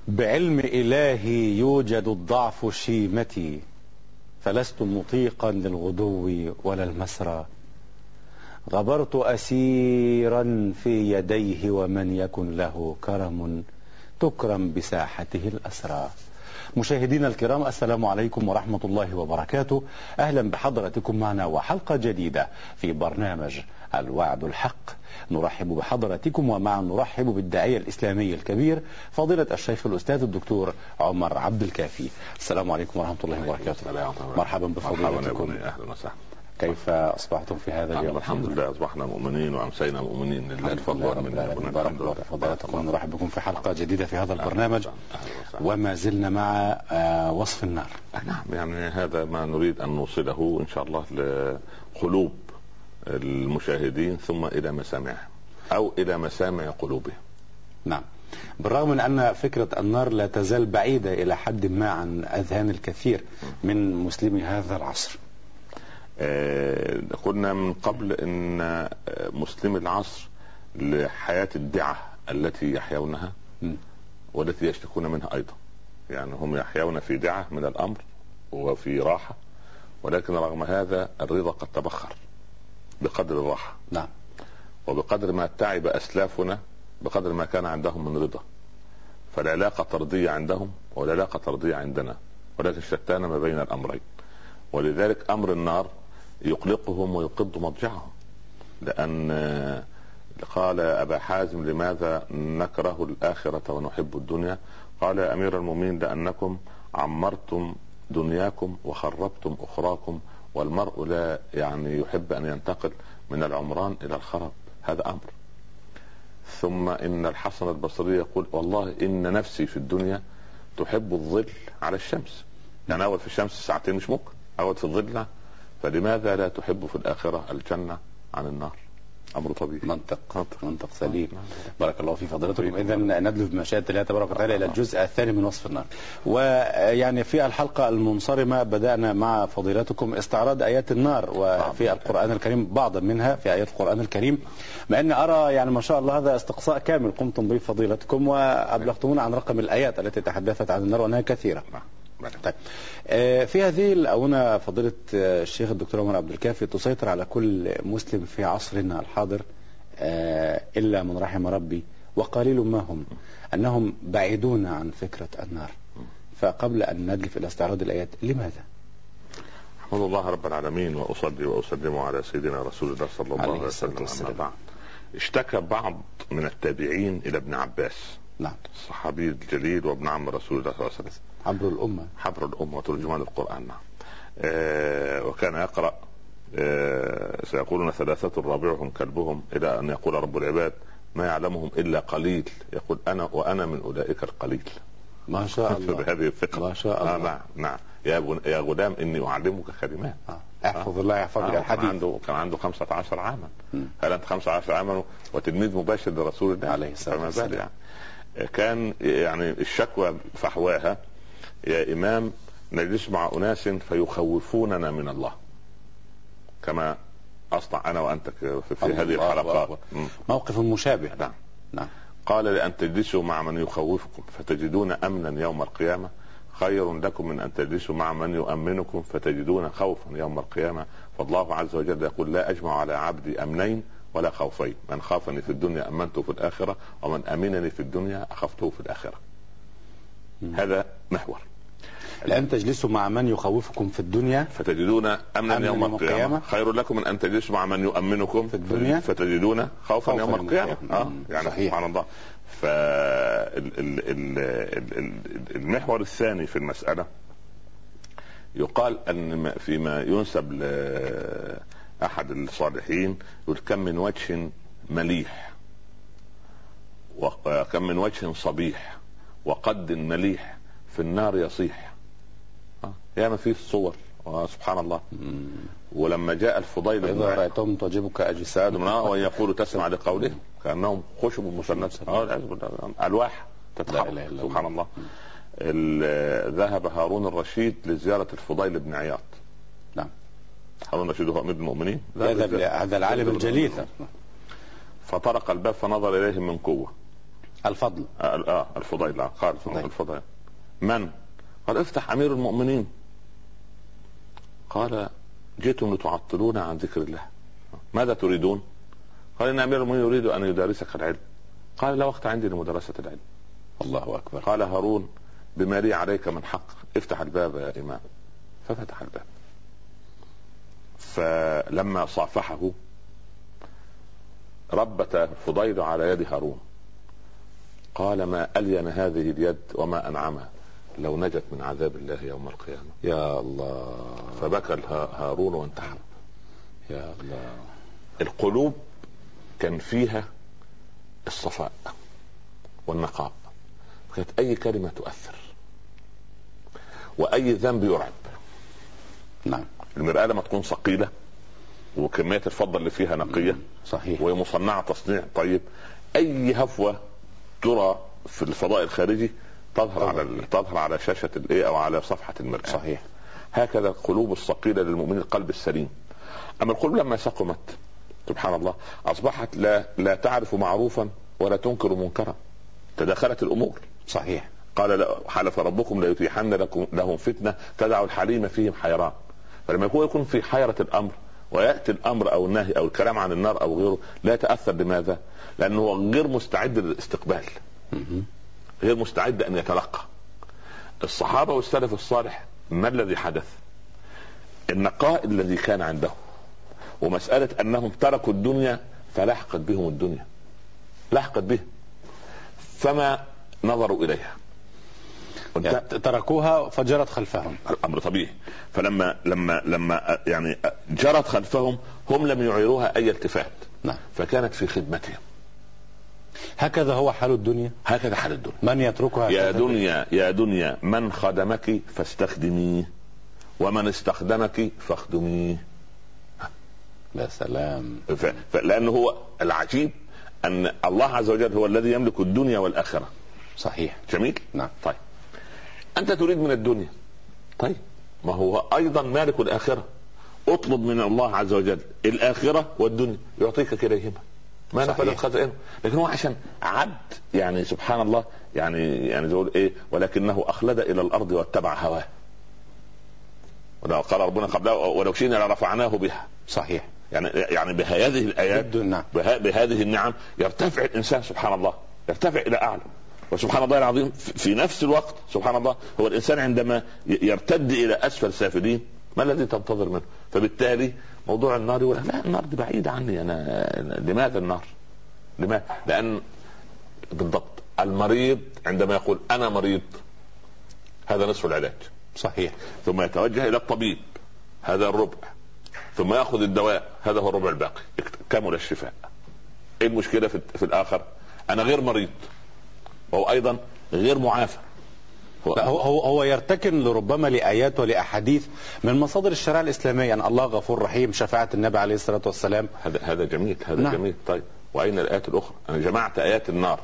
بعلم إلهي يوجد الضعف شيمتي، فلست مطيقا للغدو ولا المسرى. غبرت أسيرا في يديه، ومن يكن له كرم تكرم بساحته الأسرى. مشاهدينا الكرام، السلام عليكم ورحمة الله وبركاته. أهلا بحضرتكم معنا وحلقة جديدة في برنامج الوعد الحق. نرحب بحضرتكم، ومعا نرحب بالداعية الإسلامي الكبير فضيلة الشيخ الأستاذ الدكتور عمر عبد الكافي. السلام عليكم ورحمة الله وبركاته. مرحبا بفضيلتكم. أهلا وسهلا. كيف أصبحتم في هذا اليوم؟ الحمد لله، أصبحنا مؤمنين وأمسينا مؤمنين، لله الفضل والمنة. بارك الله فضيلتكم. نرحب بكم في حلقة جديدة في هذا البرنامج، وما زلنا مع وصف النار. نعم، يعني هذا ما نريد أن نوصله إن شاء الله لقلوب المشاهدين، ثم إلى مسامعهم أو إلى مسامع قلوبهم. نعم، بالرغم من أن فكرة النار لا تزال بعيدة إلى حد ما عن أذهان الكثير من مسلمي هذا العصر. قلنا من قبل ان مسلمي العصر لحياة الدعة التي يحيونها والتي يشتكون منها ايضا، يعني هم يحيون في دعة من الامر وفي راحة، ولكن رغم هذا الرضا قد تبخر بقدر الراحة. نعم. وبقدر ما تعب اسلافنا بقدر ما كان عندهم من رضا، فالعلاقة طردية عندهم والعلاقة طردية عندنا، ولكن شتان ما بين الامرين. ولذلك امر النار يقلقهم ويقض مضجعهم، لأن قال أبا حازم: لماذا نكره الآخرة ونحب الدنيا؟ قال: يا أمير المؤمنين: لأنكم عمرتم دنياكم وخربتم أخراكم، والمرء لا يعني يحب أن ينتقل من العمران إلى الخراب، هذا أمر. ثم إن الحسن البصري يقول: والله إن نفسي في الدنيا تحب الظل على الشمس، يعني أول في الشمس ساعتين مش ممكن، أول في الظل، فلماذا لا تحب في الآخرة الجنة عن النار؟ أمر طبيعي. منطق سليم. بارك الله في فضيلتكم. إذن ندلو بمشيئة الله تبارك وتعالى إلى الجزء الثاني من وصف النار. ويعني في الحلقة المنصرمة بدأنا مع فضيلتكم استعراض آيات النار وفي القرآن الكريم، بعضا منها في آيات القرآن الكريم، مع أني أرى يعني ما شاء الله هذا استقصاء كامل قمتم به فضيلتكم، وأبلغتمونا عن رقم الآيات التي تحدثت عن النار وأنها كثيرة. طيب، في هذه الآونة فضيلة الشيخ الدكتور عمر عبد الكافي تسيطر على كل مسلم في عصرنا الحاضر إلا من رحم ربي، وقليل ما هم، أنهم بعيدون عن فكرة النار. فقبل أن ندلف إلى استعراض الآيات، لماذا؟ أحمد الله رب العالمين، وأصلي وأسلم على سيدنا رسول الله صلى الله عليه وسلم. بعد، اشتكى بعض من التابعين إلى ابن عباس، نعم، الصحابي الجليل وابن عم رسول الله صلى الله عليه وسلم، حبر الأمة وترجمان القرآن. نعم. وكان يقرأ: سيقولون ثلاثة رابعهم كلبهم، إلى أن يقول رب العباد: ما يعلمهم إلا قليل، يقول: وأنا من أولئك القليل. ما شاء الله. بهذه الثقة. ما شاء الله. نعم. يا غلام إني أعلمك كلمات. احفظ الله يحفظك. الحديث كان عنده 15 عاما. هل أنت 15 عاما وتلميذ مباشر لرسول الله عليه الصلاة والسلام؟ يعني كان يعني الشكوى فحواها: يا إمام، نجلس مع أناس فيخوفوننا من الله، كما أصنع أنا وأنت في هذه الحلقات. موقف مشابه. نعم. قال: لأن تجلسوا مع من يخوفكم فتجدون أمنا يوم القيامة خير لكم من أن تجلسوا مع من يؤمنكم فتجدون خوفا يوم القيامة. فالله عز وجل يقول: لا أجمع على عبدي أمنين ولا خوفين، من خافني في الدنيا أمنته في الآخرة، ومن أمنني في الدنيا أخفته في الآخرة. هذا محور. لأن تجلسوا مع من يخوفكم في الدنيا فتجدون أمنا يوم القيامة خير لكم من أن تجلسوا مع من يؤمنكم في الدنيا فتجدون خوفا يوم القيامة. يعني سبحان الله. فالمحور الثاني في المسألة يقال أن فيما ينسب لأحد الصالحين يقول: كم من وجه مليح وكم من وجه صبيح وقد مليح في النار يصيح. يا ما فيه الصور، سبحان الله. ولما جاء الفضيل: إذا رأيتهم تعجبك أجسادهم ويقول تسمع لقولهم كأنهم خشب مسندة، ألواح تتحرك. سبحان الله. ذهب هارون الرشيد لزيارة الفضيل بن عياض. نعم. هارون الرشيد هو أمير المؤمنين، هذا العالم الجليل. فطرق الباب فنظر إليهم من قوة، الفضل الفضيل قال الفضيل من؟ قال افتح أمير المؤمنين. قال جئتم لتعطلون عن ذكر الله، ماذا تريدون؟ قال إن أمير المؤمنين يريد أن يدارسك العلم. قال لا وقت عندي لمدرسة العلم. الله أكبر. قال هارون بما لي عليك من حق، افتح الباب يا إمام. ففتح الباب، فلما صافحه ربت فضيل على يد هارون. قال ما ألين هذه اليد وما أنعمها لو نجت من عذاب الله يوم القيامة. يا الله. فبكى هارون وانتحب. يا الله. القلوب كان فيها الصفاء والنقاء، كانت أي كلمة تؤثر وأي ذنب يرعب. نعم. المرآة لما تكون ثقيلة وكمية الفضة اللي فيها نقية صحيح ومصنعة تصنيع طيب، أي هفوة ترى في الفضاء الخارجي تظهر على شاشة أو على صفحة المرآة. صحيح. هكذا القلوب الثقيلة للمؤمن، القلب السليم. أما القلوب لما سقمت سبحان الله أصبحت لا تعرف معروفا ولا تنكر منكرا، تداخلت الأمور. صحيح. قال حلف ربكم ليتيحن لهم فتنة تدع الحليم فيهم حيران. فلما يكون في حيرة الأمر ويأتي الأمر أو النهي أو الكلام عن النار أو غيره لا يتأثر. لماذا؟ لأنه غير مستعد للاستقبال، غير مستعد أن يتلقى. الصحابة والسلف الصالح ما الذي حدث؟ النقاء الذي كان عنده، ومسألة أنهم تركوا الدنيا فلحقت بهم الدنيا، لحقت بهم فما نظروا إليها، يعني تركوها فجرت خلفهم. الأمر طبيعي. فلما يعني جرت خلفهم هم لم يعيروها أي التفات. نعم. فكانت في خدمتهم. هكذا هو حال الدنيا. هكذا حال الدنيا. من يتركها يا دنيا من خدمك فاستخدميه ومن استخدمك فاخدميه. لا سلام. لأنه هو العجيب أن الله عز وجل هو الذي يملك الدنيا والآخرة. صحيح. جميل. نعم. طيب أنت تريد من الدنيا، طيب ما هو أيضا مالك الآخرة. اطلب من الله عز وجل الآخرة والدنيا يعطيك كليهما ما نفذت خزائنه. لكن هو عشان عبد يعني سبحان الله يعني يقول إيه ولكنه أخلد إلى الأرض واتبع هواه. ولو قال ربنا قبله ولو شئنا لرفعناه بها. صحيح. يعني بهذه الآيات بهذه النعم يرتفع الإنسان سبحان الله، يرتفع إلى أعلى. وسبحان الله العظيم في نفس الوقت سبحان الله هو الإنسان عندما يرتد إلى أسفل سافلين ما الذي تنتظر منه؟ فبالتالي موضوع النار يقول لا النار دي بعيدة عني أنا. لماذا النار؟ لماذا؟ لأن بالضبط المريض عندما يقول أنا مريض هذا نصف العلاج. صحيح. ثم يتوجه إلى الطبيب هذا الربع، ثم يأخذ الدواء هذا هو الربع الباقي، كمل الشفاء. إيه المشكلة في الآخر؟ أنا غير مريض وهو أيضا غير معافى. هو يرتكن لربما لآيات ولأحاديث من مصادر الشريعة الإسلامية أن الله غفور رحيم، شفاعة النبي عليه الصلاة والسلام. هذا جميل. هذا نعم. جميل. طيب وأين الآيات الأخرى؟ أنا جمعت آيات النار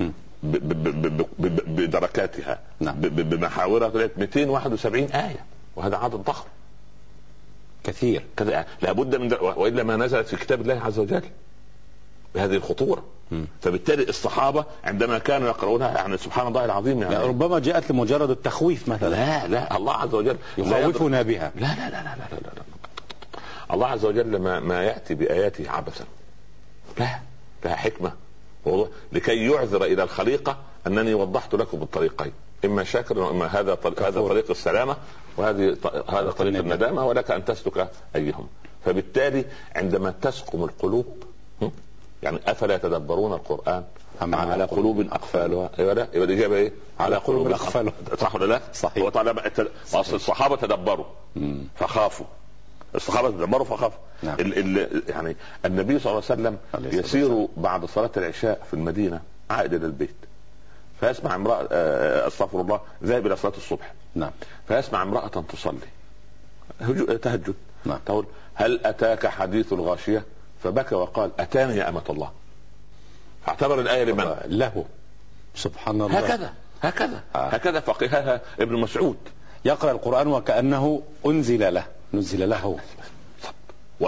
بدركاتها نعم. بمحاورها 271 آية، وهذا عدد ضخم كثير. لابد من وإلا ما نزلت في كتاب الله عز وجل بهذه الخطورة. فبالتالي الصحابة عندما كانوا يقرؤونها يعني سبحان الله العظيم يعني ربما جاءت لمجرد التخويف مثلا. لا الله عز وجل يخوفنا بها. لا لا لا لا لا لا لا. الله عز وجل ما يأتي بآياته عبثا، لا لها حكمة لكي يعذر إلى الخليقة أنني وضحت لكم الطريقين، إما شاكر وإما هذا طريق السلامة هذا طريق الندامة، ولك أن تسلك أيهم. فبالتالي عندما تسقم القلوب يعني أفلا يتدبرون القرآن أم على قلوب أقفالها؟ يبقى الإجابة إيه؟ على قلوب أقفالها. صح ولا لا؟ صحيح. وطالما الصحابة تدبروا فخافوا، الصحابة تدبروا فخافوا. نعم. يعني النبي صلى الله عليه وسلم يسير بعد صلاة العشاء في المدينة عائد إلى البيت، فيسمع امرأة استغفر الله ذاهب إلى صلاة الصبح. نعم. فيسمع امرأة تصلي تهجد. نعم. تقول هل أتاك حديث الغاشية؟ فبكى وقال أتاني يا أمة الله. فاعتبر الآية لمن؟ له. سبحان الله. هكذا فقهها ابن مسعود يقرأ القرآن وكأنه نزل له.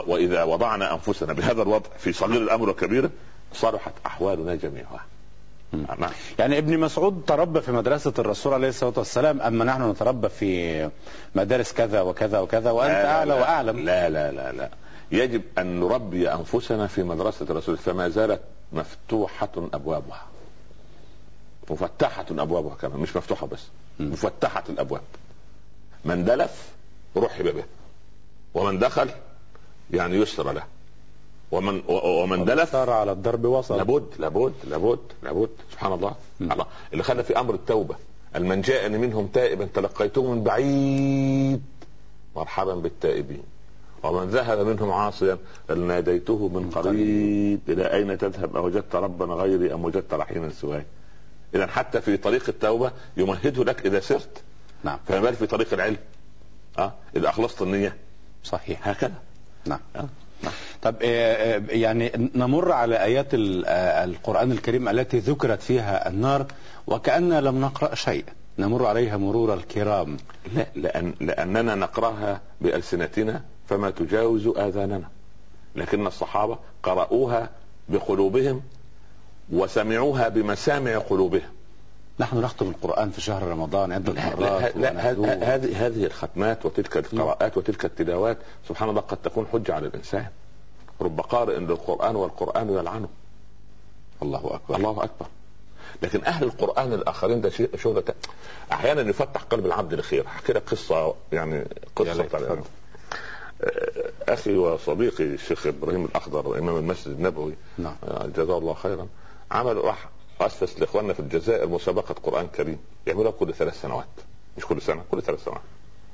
وإذا وضعنا أنفسنا بهذا الوضع في صغير الأمر وكبيره صلحت أحوالنا جميعها. نعم. يعني ابن مسعود تربى في مدرسة الرسول عليه الصلاة والسلام، أما نحن نتربى في مدارس كذا وكذا وكذا وأنت أعلى وأعلم. لا لا لا لا، يجب أن نربي أنفسنا في مدرسة الرسول، فما زالت مفتوحة أبوابها، مفتحة أبوابها كمان، مش مفتوحة بس، مفتحة الأبواب. من دلف رحب به، ومن دخل يعني يسر له، ومن دلف صار على الضرب وصل. لابد لابد لابد لابد. سبحان الله. الله اللي خلى في أمر التوبة: المن جاءني منهم تائبا تلقيته من بعيد مرحبا بالتائبين، ومن ذهب منهم عاصيا ناديته من قريب إلى أين تذهب أوجدت ربا غيري أم وجدت رحيما سواي. إذا حتى في طريق التوبة يمهده لك إذا سرت. نعم. فما بالك في طريق العلم إذا أخلصت النية. صحيح. هكذا. نعم. طب يعني نمر على آيات القرآن الكريم التي ذكرت فيها النار وكأننا لم نقرأ شيء، نمر عليها مرور الكرام. لا، لأننا نقرأها بألسنتنا فما تجاوز آذاننا، لكن الصحابة قرأوها بقلوبهم وسمعوها بمسامع قلوبهم. نحن نختم القرآن في شهر رمضان عدة مرات. هذه الختمات وتلك القراءات وتلك التلاوات سبحان الله قد تكون حجة على الإنسان. رب قارئ للقرآن والقرآن يلعنه. الله أكبر. الله أكبر. لكن أهل القرآن الآخرين ده شغلة أحيانا يفتح قلب العبد لخير. أحكي لك قصة، يعني قصة أخي وصديقي الشيخ إبراهيم الأخضر إمام المسجد النبوي، نعم، جزاه الله خيرا، راح أسس لإخواننا في الجزائر مسابقة قرآن كريم يعملها كل 3 سنوات، مش كل سنة، كل 3 سنوات.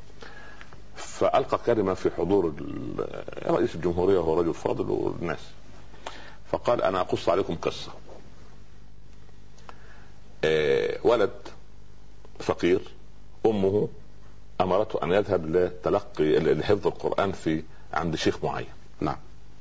فألقى كلمة في حضور رئيس الجمهورية وهو رجل فاضل والناس، فقال: أنا أقص عليكم قصة. ولد فقير أمه أمرته أن يذهب لحفظ القرآن عند شيخ معين. نعم.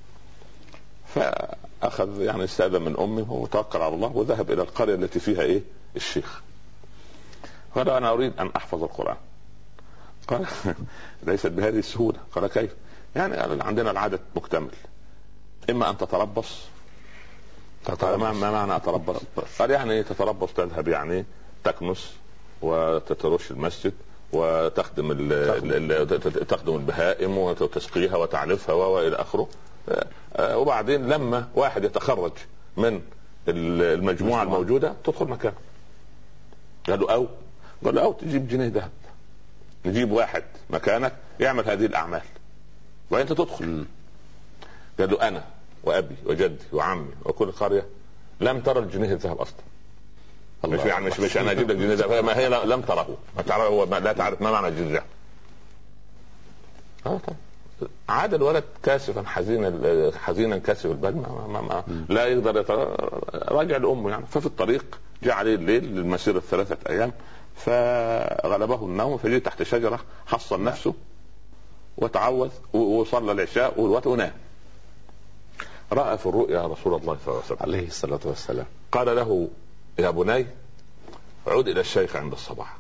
فأخذ يعني استأذن من أمه وتوكل على الله وذهب إلى القرية التي فيها الشيخ. قال: أنا أريد أن أحفظ القرآن. قال: ليست بهذه السهولة. قال: كيف؟ يعني عندنا العدد مكتمل، إما أن تتربص. ما معنى أتربص؟ قال: يعني تتربص، تذهب يعني تكنس وتترش المسجد وتخدم تخدم البهائم وتسقيها وتعلفها وإلى آخره، وبعدين لما واحد يتخرج من المجموعة الموجودة تدخل مكانه. قال له أو تجيب جنيه ذهب، نجيب واحد مكانك يعمل هذه الأعمال وأنت تدخل. قال له: أنا وأبي وجدي وعمي وكل قرية لم ترى الجنيه الذهب أصلا. مش أنا أجيب لك جنيه ذهب، ما هي لم تره، لا تعرف ما معنى الجنيه الذهب. عاد الولد كاسفا حزينا كاسف البال، لا يقدر راجع لأمه يعني. ففي الطريق جاء عليه الليل للمسيرة 3 أيام، فغلبه النوم فجاء تحت شجرة حصن نفسه وتعوذ وصلى العشاء ونام. رأى في الرؤيا رسول الله صلى الله عليه وسلم عليه الصلاة والسلام. قال له: يا بني عد إلى الشيخ عند الصباح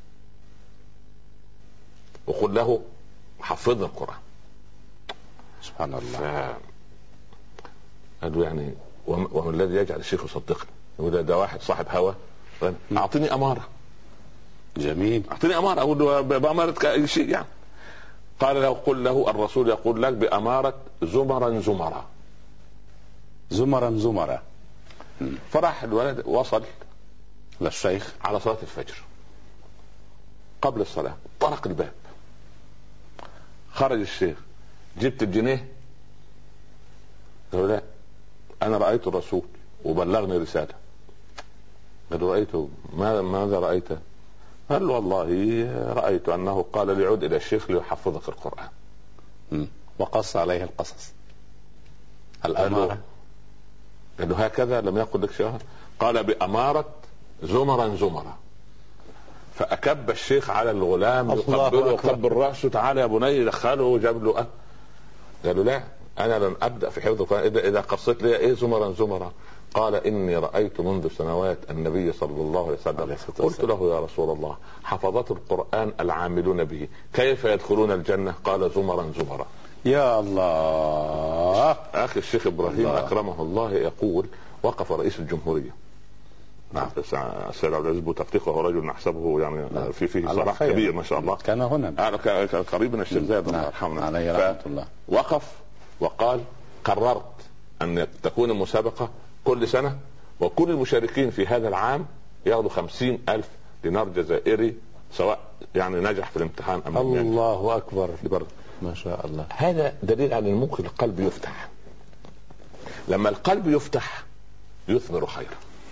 وقل له حفظنا القرآن. سبحان الله. قال له: يعني وما الذي يجعل الشيخ يصدقني؟ ده واحد صاحب هوى. أعطيني أمارة. جميل. أعطيني أمارة، أقول له بأمارة شيء يعني. قال له: قل له الرسول يقول لك بأمارة زمرا زمرا. زمرا زمرا. فراح الولد وصل للشيخ على صلاة الفجر. قبل الصلاة طرق الباب، خرج الشيخ: جبت الجنيه؟ قال: لا، أنا رأيت الرسول وبلغني رسالة. قال: رأيته؟ ماذا رأيت؟ قال له: والله رأيت أنه قال لي عد إلى الشيخ ليحفظك القرآن. وقص عليه القصص الأمارة. قال له: هكذا لم يقل لك شيء؟ قال: بأمارة زمرا زمرا. فأكب الشيخ على الغلام يقبله وقبل رأسه: تعالى يا بني. دخله وجاب له قال له: لا، أنا لن أبدأ في حفظ القرآن إذا قصيت لي زمرا زمرا. قال: إني رأيت منذ سنوات النبي صلى الله عليه وسلم. قلت له: يا رسول الله، حفظت القرآن العاملون به كيف يدخلون الجنة؟ قال: زمرا زمرا. يا الله. أخي الشيخ إبراهيم أكرمه الله يقول: وقف رئيس الجمهورية السيد عبد العزيز بوتفليق وهو رجل نحسبه يعني فيه صلاح كبير ما شاء الله، كان هنا قريب من الشيخ زايد الله يرحمه عليه رحمة الله. وقف وقال قررت أن تكون المسابقة كل سنة، وكل المشاركين في هذا العام ياخذوا 50,000 دينار جزائري، سواء يعني نجح في الامتحان أم لم ينجح. الله أكبر ما شاء الله. هذا دليل على أن ممكن القلب يفتح. لما القلب يفتح يثمر خير.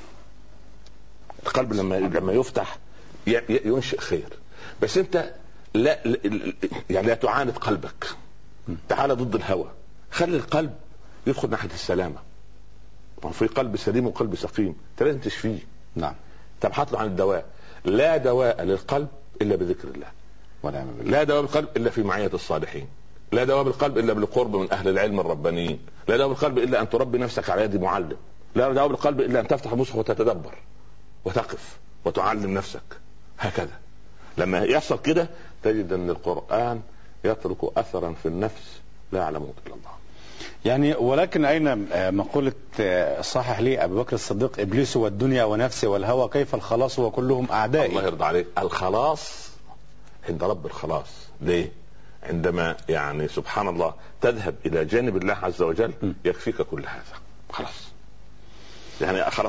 القلب لما يفتح ينشئ خير. بس انت لا يعني لا تعاند قلبك، تعال ضد الهوى، خلي القلب يدخل ناحية السلامة. في قلب سليم وقلب سقيم لازم تشفيه. نعم. تبحث له عن الدواء. لا دواء للقلب إلا بذكر الله، ونعم بالله. لا دواء بالقلب إلا في معية الصالحين، لا دواء بالقلب إلا بالقرب من أهل العلم الربانيين، لا دواء بالقلب إلا أن تربي نفسك على يد معلم، لا دواء بالقلب إلا أن تفتح المصحف وتتدبر وتقف وتعلم نفسك. هكذا لما يحصل كده تجد أن القرآن يترك أثرا في النفس لا يعلمه إلا الله. يعني ولكن أين مقولة صحح لي أبو بكر الصديق إبليس والدنيا ونفسي والهوى كيف الخلاص وكلهم أعدائي؟ الله يرضى عليك. الخلاص عند رب الخلاص. ليه؟ عندما يعني سبحان الله تذهب إلى جانب الله عز وجل يكفيك كل هذا. خلاص يعني خلاص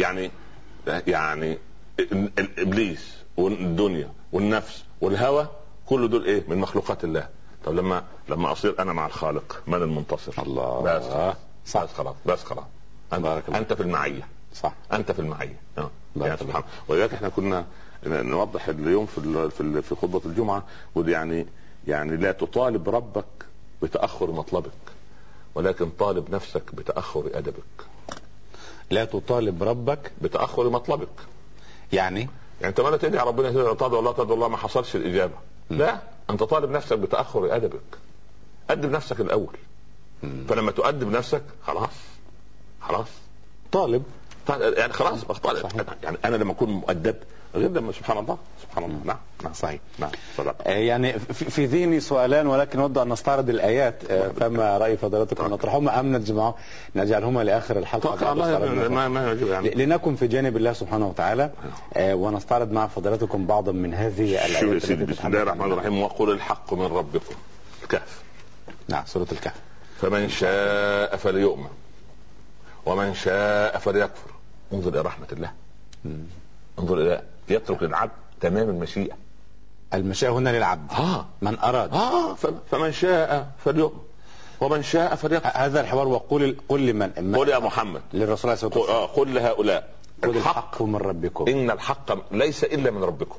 يعني الإبليس والدنيا والنفس والهوى كل دول إيه؟ من مخلوقات الله. طب لما أصير أنا مع الخالق من المنتصر؟ الله. بس خلاص أنت في المعية. صح. أنت في المعية. يعني سبحان. ولذلك احنا كنا نوضح اليوم في خطبة الجمعة، ودي يعني لا تطالب ربك بتأخر مطلبك، ولكن طالب نفسك بتأخر أدبك. لا تطالب ربك بتأخر مطلبك. يعني انت ما تدعي ربنا تدعو الله تدعو الله ما حصلش الإجابة. لا، انت طالب نفسك بتأخر أدبك. أدب نفسك الأول. فلما تؤدب نفسك خلاص طالب يعني خلاص طالب. يعني انا لما اكون مؤدب غير لما سبحان الله. نعم صحيح. نعم. يعني في ذهني سؤالان، ولكن نود ان نستعرض الايات. فما راي فضيلتكم نطرحهما ام نجعلهما لاخر الحلقه؟ يعني لنكن في جانب الله سبحانه وتعالى ونستعرض مع فضيلتكم بعضا من هذه الايات. بسم الله الرحمن الرحيم. وقل الحق من ربكم. الكهف. نعم سورة الكهف. فمن شاء فليؤمن ومن شاء فليكفر. انظر الى رحمة الله. انظر الى يترك للعبد تمام المشيئة. المشيئة هنا للعبد. من اراد. فمن شاء فليؤمن ومن شاء فليكفر. هذا الحوار. وقل لمن قل يا محمد للرسول صلى الله عليه وسلم قل لهؤلاء الحق من ربكم. ان الحق ليس الا من ربكم.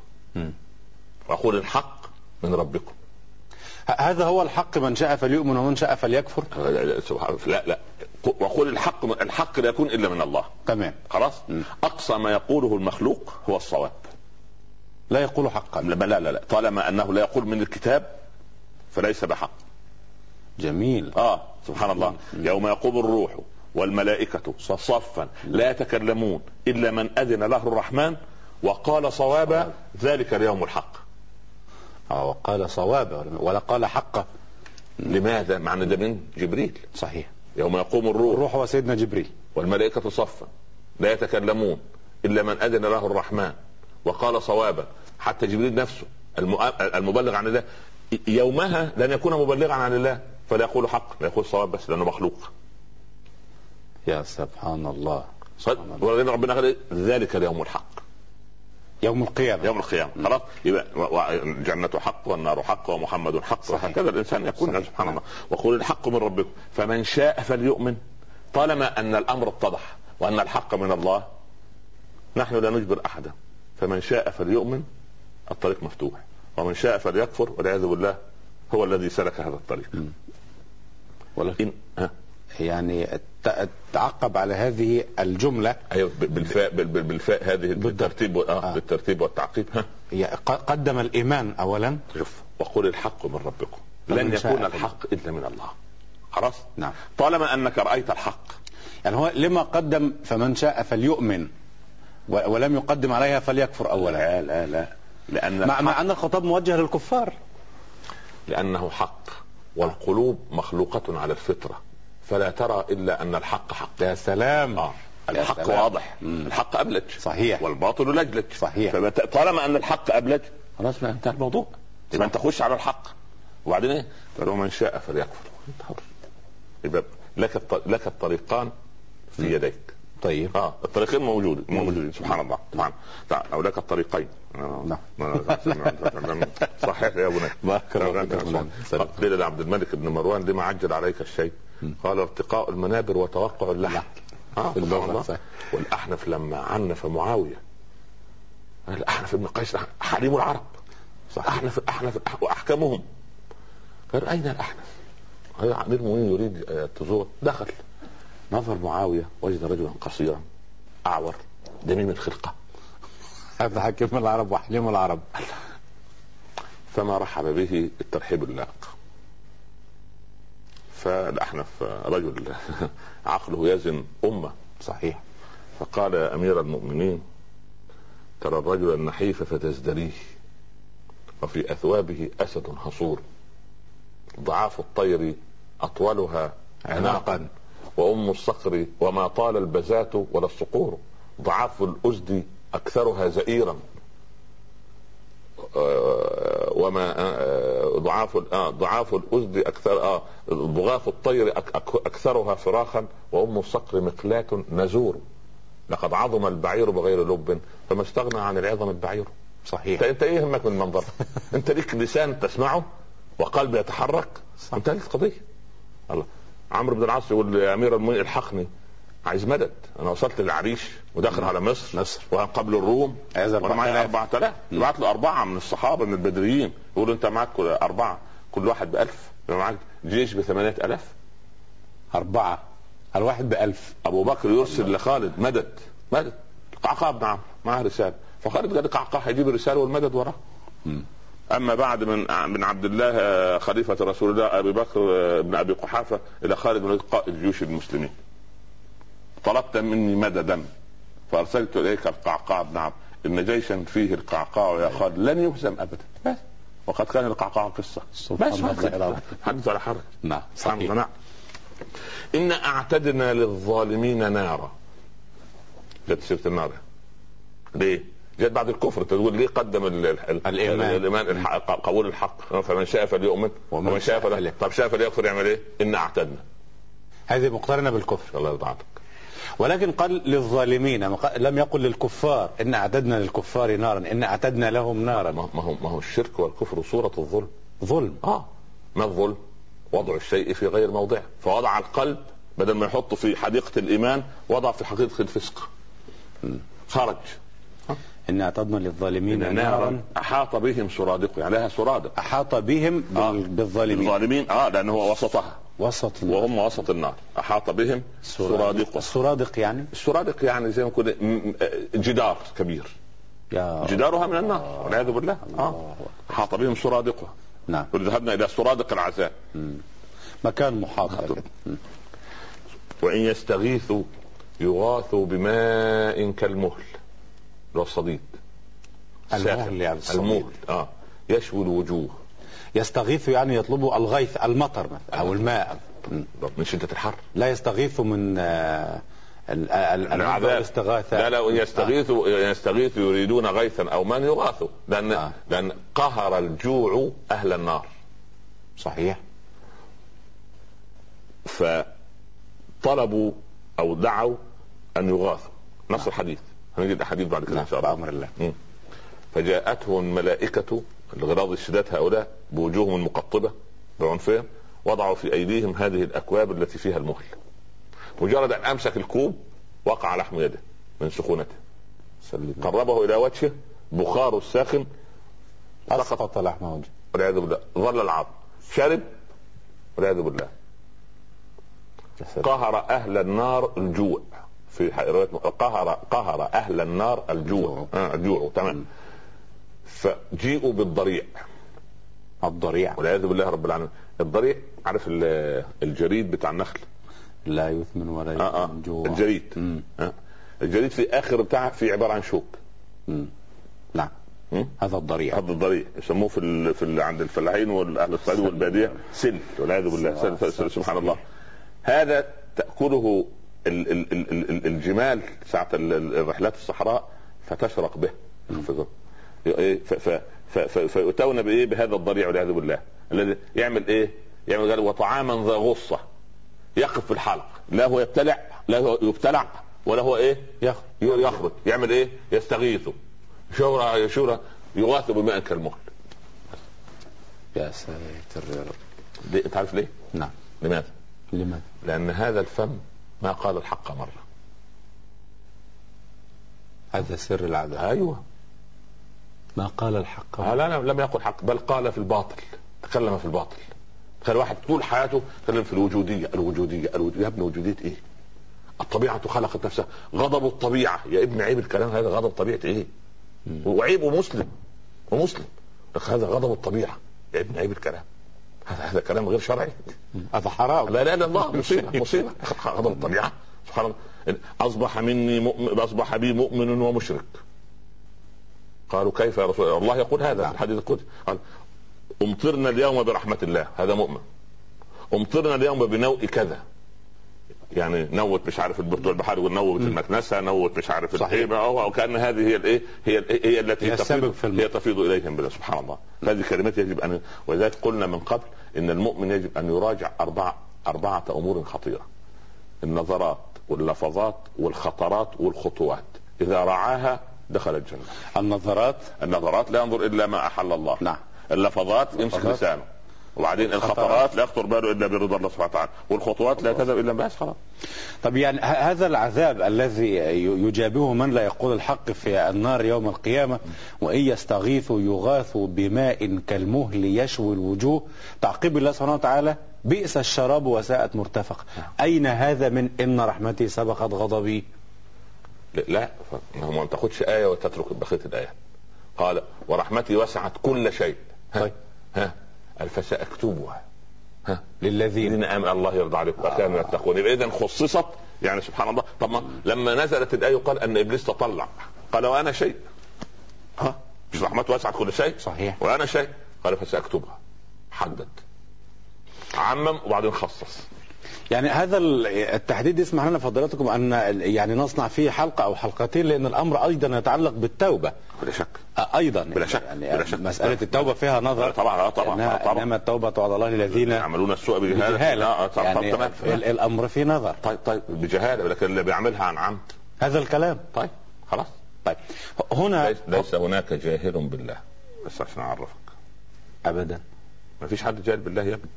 وقل الحق من ربكم. هذا هو الحق. من شاء فليؤمن ومن شاء فليكفر. لا وقل الحق لا يكون الا من الله. تمام. خلاص. اقصى ما يقوله المخلوق هو الصواب. لا يقول حقا. لا طالما انه لا يقول من الكتاب فليس بحق. جميل. سبحان الله. يوم يقوم الروح والملائكة صفا لا يتكلمون الا من اذن له الرحمن وقال صوابا ذلك اليوم الحق. وقال صوابا ولا قال حقا. لماذا؟ معنى ده من جبريل. صحيح. يوم يقوم الروح هو سيدنا جبريل والملائكة صفا لا يتكلمون إلا من أذن له الرحمن وقال صوابا. حتى جبريل نفسه المبلغ عن الله يومها لن يكون مبلغا عن الله فلا يقول حق، لا يقول صواب بس لأنه مخلوق. يا سبحان الله. ولكن ربنا قال ذلك اليوم الحق. يوم القيامة. خلاص. يبقى الجنة حق والنار حق ومحمد حق. وهكذا الإنسان يكون. سبحان الله. وقل الحق من ربكم فمن شاء فليؤمن. طالما أن الأمر اتضح وأن الحق من الله نحن لا نجبر أحدا. فمن شاء فليؤمن الطريق مفتوح، ومن شاء فليكفر والعياذ بالله هو الذي سلك هذا الطريق. ولكن يعني تعقب على هذه الجملة. أيوة بالفاء هذه بالترتيب بالترتيب والتعقيب. قدم الإيمان أولا. وقل الحق من ربكم. لن يكون الحق إلا من الله. خلاص. نعم. طالما أنك رأيت الحق. يعني هو لما قدم فمن شاء فليؤمن ولم يقدم عليها فليكفر أولا؟ لا لأن مع أن الخطاب موجه للكفار. لأنه حق والقلوب مخلوقة على الفطرة فلا ترى إلا أن الحق حق. يا سلام. الحق واضح. الحق أبلج صحيح، والباطل لجلج صحيح. طالما أن الحق أبلج خلاص انتهى الموضوع. يبقى أنت خش على الحق وبعدين إيه؟ فلو من شاء فليكفر أنت حر. يبقى لك الطريقان في يديك. طيب الطريقين موجودين سبحان الله. طبعا او لك الطريقين. صحيح يا بني. قيل لعبد الملك بن مروان لما عجل عليك الشيء؟ قال ارتقاء المنابر وتوقع اللحم. والأحنف لما عنف معاوية، الأحنف ابن قيس حليم العرب، أحنف وأحكمهم. قال أين الأحنف؟ هذا أمير المؤمنين يريد تزور. دخل نظر معاوية وجد رجلا قصيرا أعور دميم الخلقة، هذا حكيم العرب وحليم العرب. فما رحب به الترحيب اللائق. فالأحنف رجل عقله يزن أمة. صحيح. فقال يا أمير المؤمنين ترى الرجل النحيف فتزدريه، وفي أثوابه أسد حصور، ضعاف الطير أطولها عناقا، وأم الصقر وما طال البزات ولا الصقور، ضعاف الأزد أكثرها زئيرا، وما ضعاف الأزد أكثر ضغاف الطير أكثرها فراخا، وأم الصقر مقلاة نزور، لقد عظم البعير بغير لب فما استغنى عن العظم البعير. صحيح. انت ايه يهمك من المنظر؟ انت ليك لسان تسمعه وقلب يتحرك. انت لك قضيه. الله. عمرو بن العاص يقول يا امير المؤمنين الحقني، عايز مدد، انا وصلت للعريش وداخل على مصر وقبل الروم وانا معي 4000. بعت له 4 من الصحابه من البدريين يقولوا انت معك 4 كل واحد ب1000، معك جيش ب8000. 4 الواحد ب1000. ابو بكر يرسل لخالد مدد قعقاع بن عمرو معه رساله، فخالد قال قعقاع هيجيب الرساله والمدد وراه. اما بعد من عبد الله خليفه رسول الله ابي بكر بن ابي قحافه الى خالد بن قائد جيوش المسلمين، طلبت مني مددا فارسلت اليك القعقاع بن عمرو، ان جيشا فيه القعقاع يا خالد لن يهزم ابدا. بس وقد كان القعقاع قصه. بس حدث على حرج. نعم صحيح. إن أعتدنا للظالمين نارا. جت سيرة النار ليه؟ جت بعد الكفر. تقول ليه قدم الإيمان قول الحق؟ فمن شاء فليؤمن ومن شاء فليكفر. طب شاء فليكفر يعمل إيه؟ إن أعتدنا. هذه مقترنة بالكفر. الله يرضى عنك. ولكن قال للظالمين، لم يقل للكفار إن أعتدنا للكفار نارا، إن أعتدنا لهم نارا. ما هو الشرك والكفر صورة الظلم. ظلم. ما الظلم؟ وضع الشيء في غير موضعه، فوضع القلب بدل ما يحطه في حديقة الإيمان وضع في حديقة الفسق. خرج. إن أعتدنا للظالمين نارا أحاط بهم سرادق، يعني لها سرادق. أحاط بهم بالظالمين. لأنه هو وسطها، وهم وسط النار. أحاط بهم سرادق. السرادق يعني زي ما كنا جدار كبير جدارها من النار والعياذ بالله. أحاط بهم سرادقها. نعم. ذهبنا إلى سرادق العذاب، مكان محاط. وإن يستغيثوا يغاثوا بماء كالمهل، لو الصديد المهل يشوي الوجوه. يستغيث يعني يطلب الغيث، المطر أو الماء من شدة الحر. لا يستغيث من الاستغاثة. لا يستغيث يريدون غيثا أو من يغاثوا، لأن قهر الجوع أهل النار. صحيح. فطلبوا أو دعوا أن يغاثوا. نص الحديث هنجد الحديث بعد كده إن شاء الله بأمر الله. فجاءتهم الملائكة الغراض الشداد هؤلاء بوجوههم المقطبة بعنفهم، وضعوا في أيديهم هذه الأكواب التي فيها المهل. مجرد أن أمسك الكوب وقع لحم يده من سخونته، قربه إلى وجهه بخار الساخن أسقط لحم وجهه والعياذ بالله. ظل العظم، شرب والعياذ بالله. قهر أهل النار الجوع، في رواية قهر أهل النار الجوع. الجوع تمام. فجيئوا بالضريع والعياذ بالله رب العالمين. الضريع عارف الجريد بتاع النخل، لا يثمن ولا يثمن جوع. الجريد الجريد في آخر بتاعه في عبارة عن شوك. نعم. هذا الضريع يسموه في عند الفلاحين والاهل الصعيد والباديه سل والعياذ بالله. سبحان الله. هذا تأكله الجمال ساعة الرحلات الصحراء فتشرق به فيؤتون بايه؟ بهذا الضريع والعياذ بالله، الذي يعمل ايه؟ يعمل وطعاما ذا غصة، يقف في الحلق، لا هو يبتلع لا هو يبتلع ولا هو ايه؟ يخرج. يعمل ايه؟ يستغيث شورى يغاث بماء كالمهل. يا ساتر يا رب. انت عارف ليه؟ نعم. لماذا؟ لأن هذا الفم ما قال الحق مرة. هذا سر العذاب. أيوة، ما قال الحق. لا لم يقل حق، بل قال في الباطل، تكلم في الباطل. تخيل واحد طول حياته تكلم في الوجودية. يا ابن وجودية ايه؟ الطبيعة خلقت نفسها. غضب الطبيعة يا ابن، عيب الكلام هذا. غضب طبيعة ايه؟ وعيب ومسلم هذا غضب الطبيعة يا ابن، عيب الكلام هذا كلام غير شرعي، هذا حرام. لا الله، مصيبة. غضب الطبيعة سبحان الله. أصبح بي مؤمن ومشرك. قالوا كيف يا رسول الله؟ يقول هذا في الحديث القدسي، قال امطرنا اليوم برحمة الله، هذا مؤمن. امطرنا اليوم بنوء كذا، يعني نوت مش عارف بتوع البحر، ونوت المكنسة، نوت مش عارف الحيبة، او كان هذه هي الايه، هي التي تفيض اليهم بالله. سبحان الله. هذه كلمات يجب ان، ولذلك قلنا من قبل ان المؤمن يجب ان يراجع أربعة امور خطيرة: النظرات واللفظات والخطرات والخطوات. اذا رعاها دخل الجنة. النظرات لا ينظر الا ما احل الله. نعم. اللفظات يمسك لسانه، وبعدين الخطرات لا يخطر باله الا برضا الله سبحانه وتعالى، والخطوات لا تذهب الا بأس. خلاص. طب يعني هذا العذاب الذي يجابهه من لا يقول الحق في النار يوم القيامة، وإن يستغيثوا يغاثوا بماء كالمهل يشوي الوجوه، تعقيب الله سبحانه وتعالى: بئس الشراب وساءت مرتفق. أين هذا من إن رحمتي سبقت غضبي؟ لا، ما تاخدش آية وتترك بقية الآية. قال ورحمتي وسعت كل شيء. طيب. فسأكتبها للذين آمنوا. الله يرضى عليكم وكانوا يتقون. إذن خصصت، يعني سبحان الله. طب لما نزلت الآية قال أن إبليس تطلع، قال وأنا شيء. مش رحمته وسعت كل شيء؟ صحيح. وأنا شيء. قال فسأكتبها. حدد، عمم، وبعدين خصص. يعني هذا التحديد يسمح لنا فضيلتكم أن يعني نصنع فيه حلقة أو حلقتين، لأن الأمر أيضا يتعلق بالتوبة. بلا شك. أيضا بلا شك. يعني بلا شك. مسألة التوبة فيها نظر. طبعا. إنما التوبة على الله الذين يعملون السوء بجهالة. يعني الأمر فيه نظر. طيب بجهالة، لكن اللي بيعملها عن عمد هذا الكلام. طيب خلاص. طيب هنا ليس هناك جاهل بالله، بس عشان أعرفك أبدا ما فيش حد جاهل بالله يا ابني.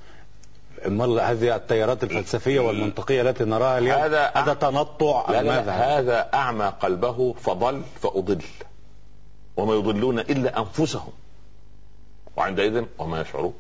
هذه التيارات الفلسفية والمنطقية التي نراها اليوم هذا تنطع. هذا أعمى قلبه فضل فأضل، وما يضلون إلا أنفسهم، وعندئذ وما يشعرون.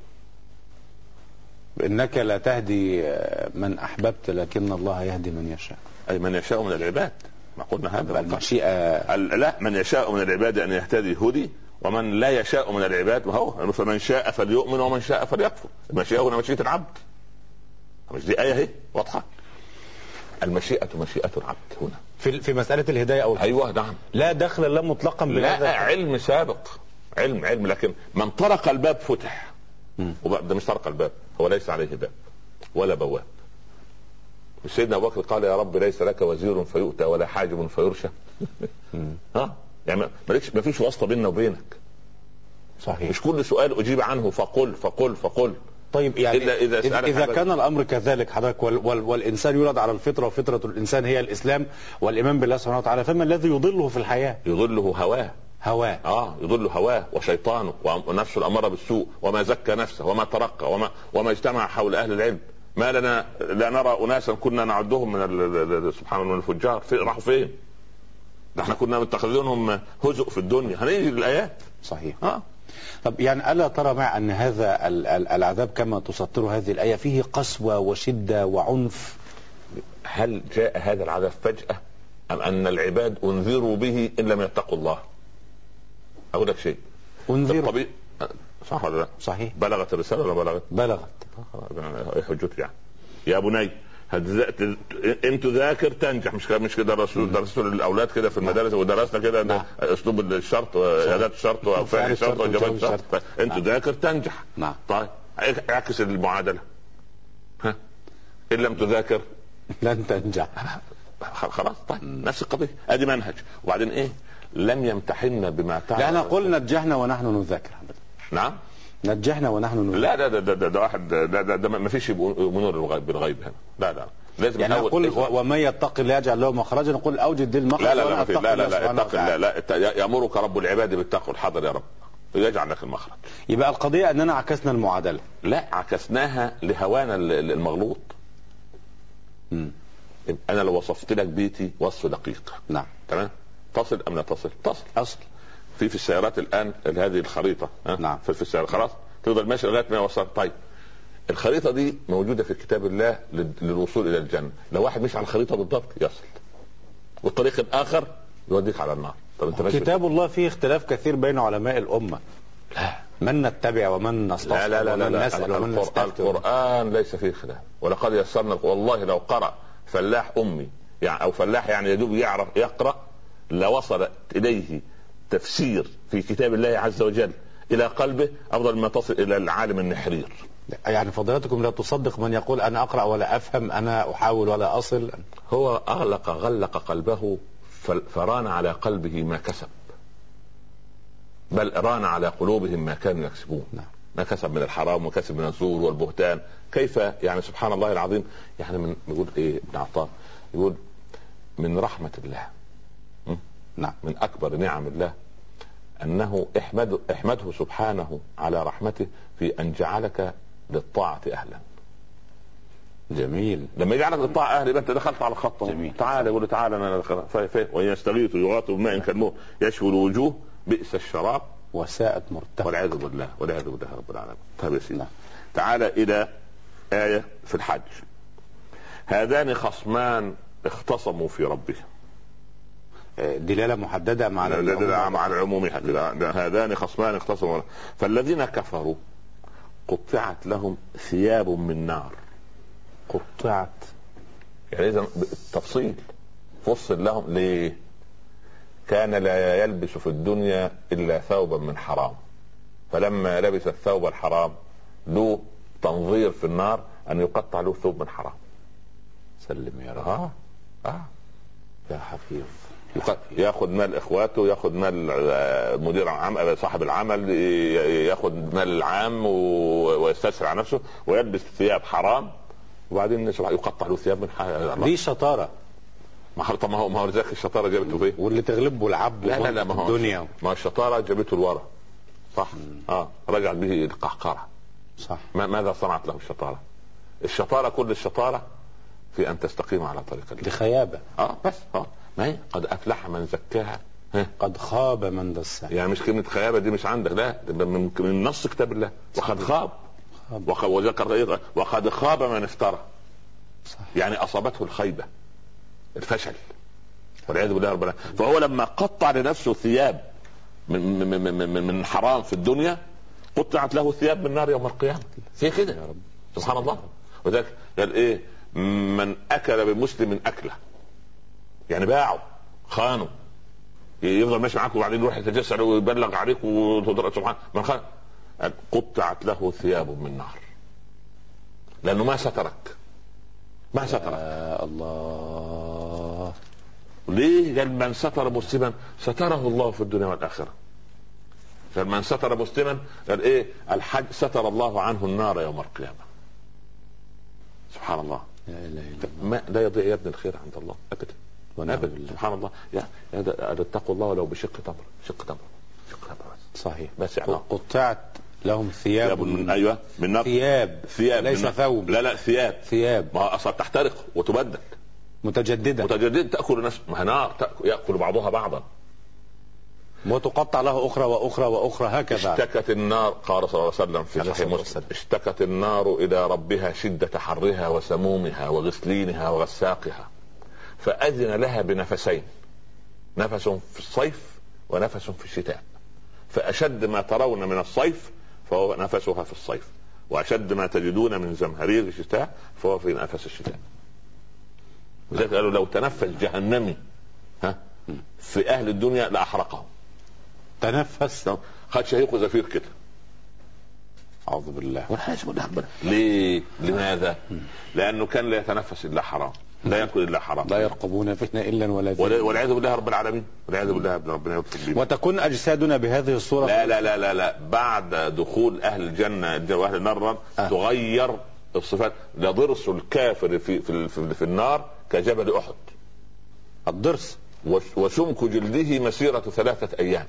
إنك لا تهدي من أحببت لكن الله يهدي من يشاء، أي من يشاء من العباد. ما قلنا هذا المشيئة. لا، من يشاء من العباد أن يهتدي هدي، ومن لا يشاء من العباد هو فمن شاء فليؤمن ومن شاء فليكفر. المشيئة هنا مشيئة العبد، مش دي آية هي واضحة؟ المشيئة مشيئة العبد هنا في مسألة الهداية أو أيوة نعم. لا دخل لا مطلقا بهذا. لا، علم سابق، علم لكن من طرق الباب فتح. ده مش طرق الباب، هو ليس عليه باب ولا بواب. سيدنا أبو بكر قال يا رب ليس لك وزير فيؤتى ولا حاجب فيرشى. يعني ما فيش واسطة بيننا وبينك. صحيح. مش كل سؤال أجيب عنه فقل. طيب يعني إذا كان الأمر كذلك حضرتك، والإنسان يولد على الفطرة، وفطرة الإنسان هي الإسلام والإيمان بالله سبحانه وتعالى، فما الذي يضله في الحياة؟ يضله هواه. يضل هواه وشيطانه ونفسه الأمارة بالسوء، وما زكى نفسه وما ترقى وما اجتمع حول أهل العلم. ما لنا لا نرى أناسا كنا نعدهم من سبحان الله من الفجار، راحوا فين؟ احنا كنا متخذينهم هزء في الدنيا. هنيجي للآيات. صحيح. طب يعني ألا ترى مع أن هذا العذاب كما تسطر هذه الآية فيه قسوة وشدة وعنف؟ هل جاء هذا العذاب فجأة أم أن العباد أنذروا به إن لم يتقوا الله؟ أقول لك شيء، أنذروا. صح ولا لا؟ صحيح. بلغت الرسالة ولا بلغت؟ حجته يعني. يا بني ان تذاكر تنجح. مش كده الرسول درسوا للاولاد كده في المدارس، ودرسنا كده اسلوب الشرط واداه الشرط وفعل الشرط وجواب الشرط. ان تذاكر تنجح. نعم. طيب اعكس المعادله. ان لم تذاكر لن تنجح. خلاص طيب نفس القضيه، ادي منهج. وبعدين ايه؟ لم يمتحنا بما تعلم. لا نقول نجحنا ونحن نذاكر. نعم نجحنا ونحن نذاكر. لا ده واحد ده ما فيش منور بالغيب هنا. لا لازم يعني نقول ومن يتق الله يجعل له مخرجا، نقول اوجد للمخرج. لا اتق الله. لا يامرك رب العباد بالتقوى. الحاضر يا رب يجعل لك المخرج. يبقى القضيه اننا عكسنا المعادله. لا عكسناها لهوانا المغلوط. انا لو وصفت لك بيتي وصف دقيق، نعم تمام، تصل ام لا تصل؟ تصل. اصل في السيارات الان هذه الخريطه، نعم، في السيارات خلاص تفضل ماشي لغايه ما يوصل. طيب الخريطه دي موجوده في كتاب الله للوصول الى الجنه. لو واحد مش على الخريطه بالضبط يصل، والطريق الاخر يوديك على النار. طب انت كتاب الله فيه اختلاف كثير بين علماء الامه. لا من نتبع ومن نستصحب ومن نسأل ومن نستفتي. القرآن ليس فيه خلاف. ولقد يسرنا، والله لو قرأ فلاح أمي يعني أو فلاح يعني يدوب يعرف يقرأ لوصل إليه تفسير في كتاب الله عز وجل إلى قلبه أفضل ما تصل إلى العالم النحرير. يعني فضيلتكم لا تصدق من يقول أنا أقرأ ولا أفهم، أنا أحاول ولا أصل. هو غلق قلبه فران على قلبه ما كسب، بل ران على قلوبهم ما كانوا يكسبون. نعم. ما كسب من الحرام وكسب من الزور والبهتان. كيف يعني سبحان الله العظيم. يعني من يقول ايه ابن عطار، يقول من رحمة الله، نعم، من اكبر نعم الله انه احمده سبحانه على رحمته في ان جعلك للطاعة اهلا. جميل. لما يجعلك للطاعة اهلا يبقى انت دخلت على الخط. تعالى يقول تعالى انا وان يستغيثوا يغاثوا بماء كالمهل يشوي الوجوه بئس الشراب وساءت مرتفعة. والعياذ بالله رب العالمين. طيب يا سيدي، تعالى الى آية في الحج. هذان خصمان اختصموا في ربهم. دلالة محددة مع العموم. هذان خصمان اختصموا فالذين كفروا قطعت لهم ثياب من نار. قطعت يعني اذا التفصيل فصل لهم. ليه؟ كان لا يلبس في الدنيا إلا ثوبا من حرام، فلما لبس الثوب الحرام له تنظير في النار أن يقطع له ثوب من حرام. سلم يا رب. يا حفيظ. ياخذ مال اخواته، ياخذ مال مدير عام صاحب العمل، ياخذ مال العام ويستسرع على نفسه ويلبس ثياب حرام، وبعدين يقطع له ثياب من حرام. دي شطارة. ما هو ذاك الشطاره جابته فيه، واللي تغلبه العبد. لا ما هو الدنيا، ما الشطاره جابته لورا. صح. رجع به القهقرة. صح. ماذا صنعت له الشطاره؟ الشطاره كل الشطاره في ان تستقيم على طريق الله. دي خيابه. بس ما هي قد افلح من زكاها قد خاب من دساها. يعني مش كلمه خيابه دي مش عندك، لا من نص كتاب الله. وقد خاب وذكر وقد خاب من افترى. صح. يعني اصابته الخيبه، الفشل والعياذ بالله رب العالمين. فهو لما قطع لنفسه ثياب من حرام في الدنيا قطعت له ثياب من نار يوم القيامه. هي كده سبحان الله. وذلك قال ايه؟ من اكل بمسلم اكله، يعني باعه خانه، يفضل ماشي معاك وبعدين يروح يتجسر ويبلغ عليك سبحان من خان، قطعت له ثياب من نار، لانه ما سترك. الله. ليه؟ قال من ستر مسلما ستره الله في الدنيا والاخره. فمن ستر مسلما قال ايه؟ الحج ستر الله عنه النار يوم القيامه. سبحان الله. ما لا يضيع يا ابن الخير عند الله ابدا. سبحان الله. يا اتقوا الله ولو بشق تمر. شق تمر صحيح. بس يعني قطعت لهم ثياب من ايوه من نار. ثياب ليس ثوب. لا ثياب ما اصلا تحترق وتبدل متجدده تاكل نفس نار ياكل بعضها بعضا وتقطع له اخرى واخرى واخرى هكذا. اشتكت النار قال صلى الله عليه وسلم في صحيح مسلم اشتكت النار الى ربها شده حرها وسمومها وغسلينها وغساقها فاذن لها بنفسين، نفس في الصيف ونفس في الشتاء، فاشد ما ترون من الصيف فهو نفسها في الصيف، واشد ما تجدون من زمهرير الشتاء فهو في نفس الشتاء. لذلك قالوا لو تنفس جهنمي في اهل الدنيا لاحرقهم. تنفس خد شهيق وزفير كده. اعوذ بالله. ليه؟ لماذا؟ لانه كان لا يتنفس الا حرام، لا يأكل إلا حرام، لا يرقبون فينا إلا ولا ذمة، والعياذ بالله رب العالمين، والعياذ بالله ربنا يغفر لنا. وتكون أجسادنا بهذه الصورة. لا لا لا لا لا، بعد دخول أهل الجنة وأهل النار تغير الصفات. لضرس الكافر في النار كجبل أحد، الضرس، وسمك جلده مسيرة 3 أيام.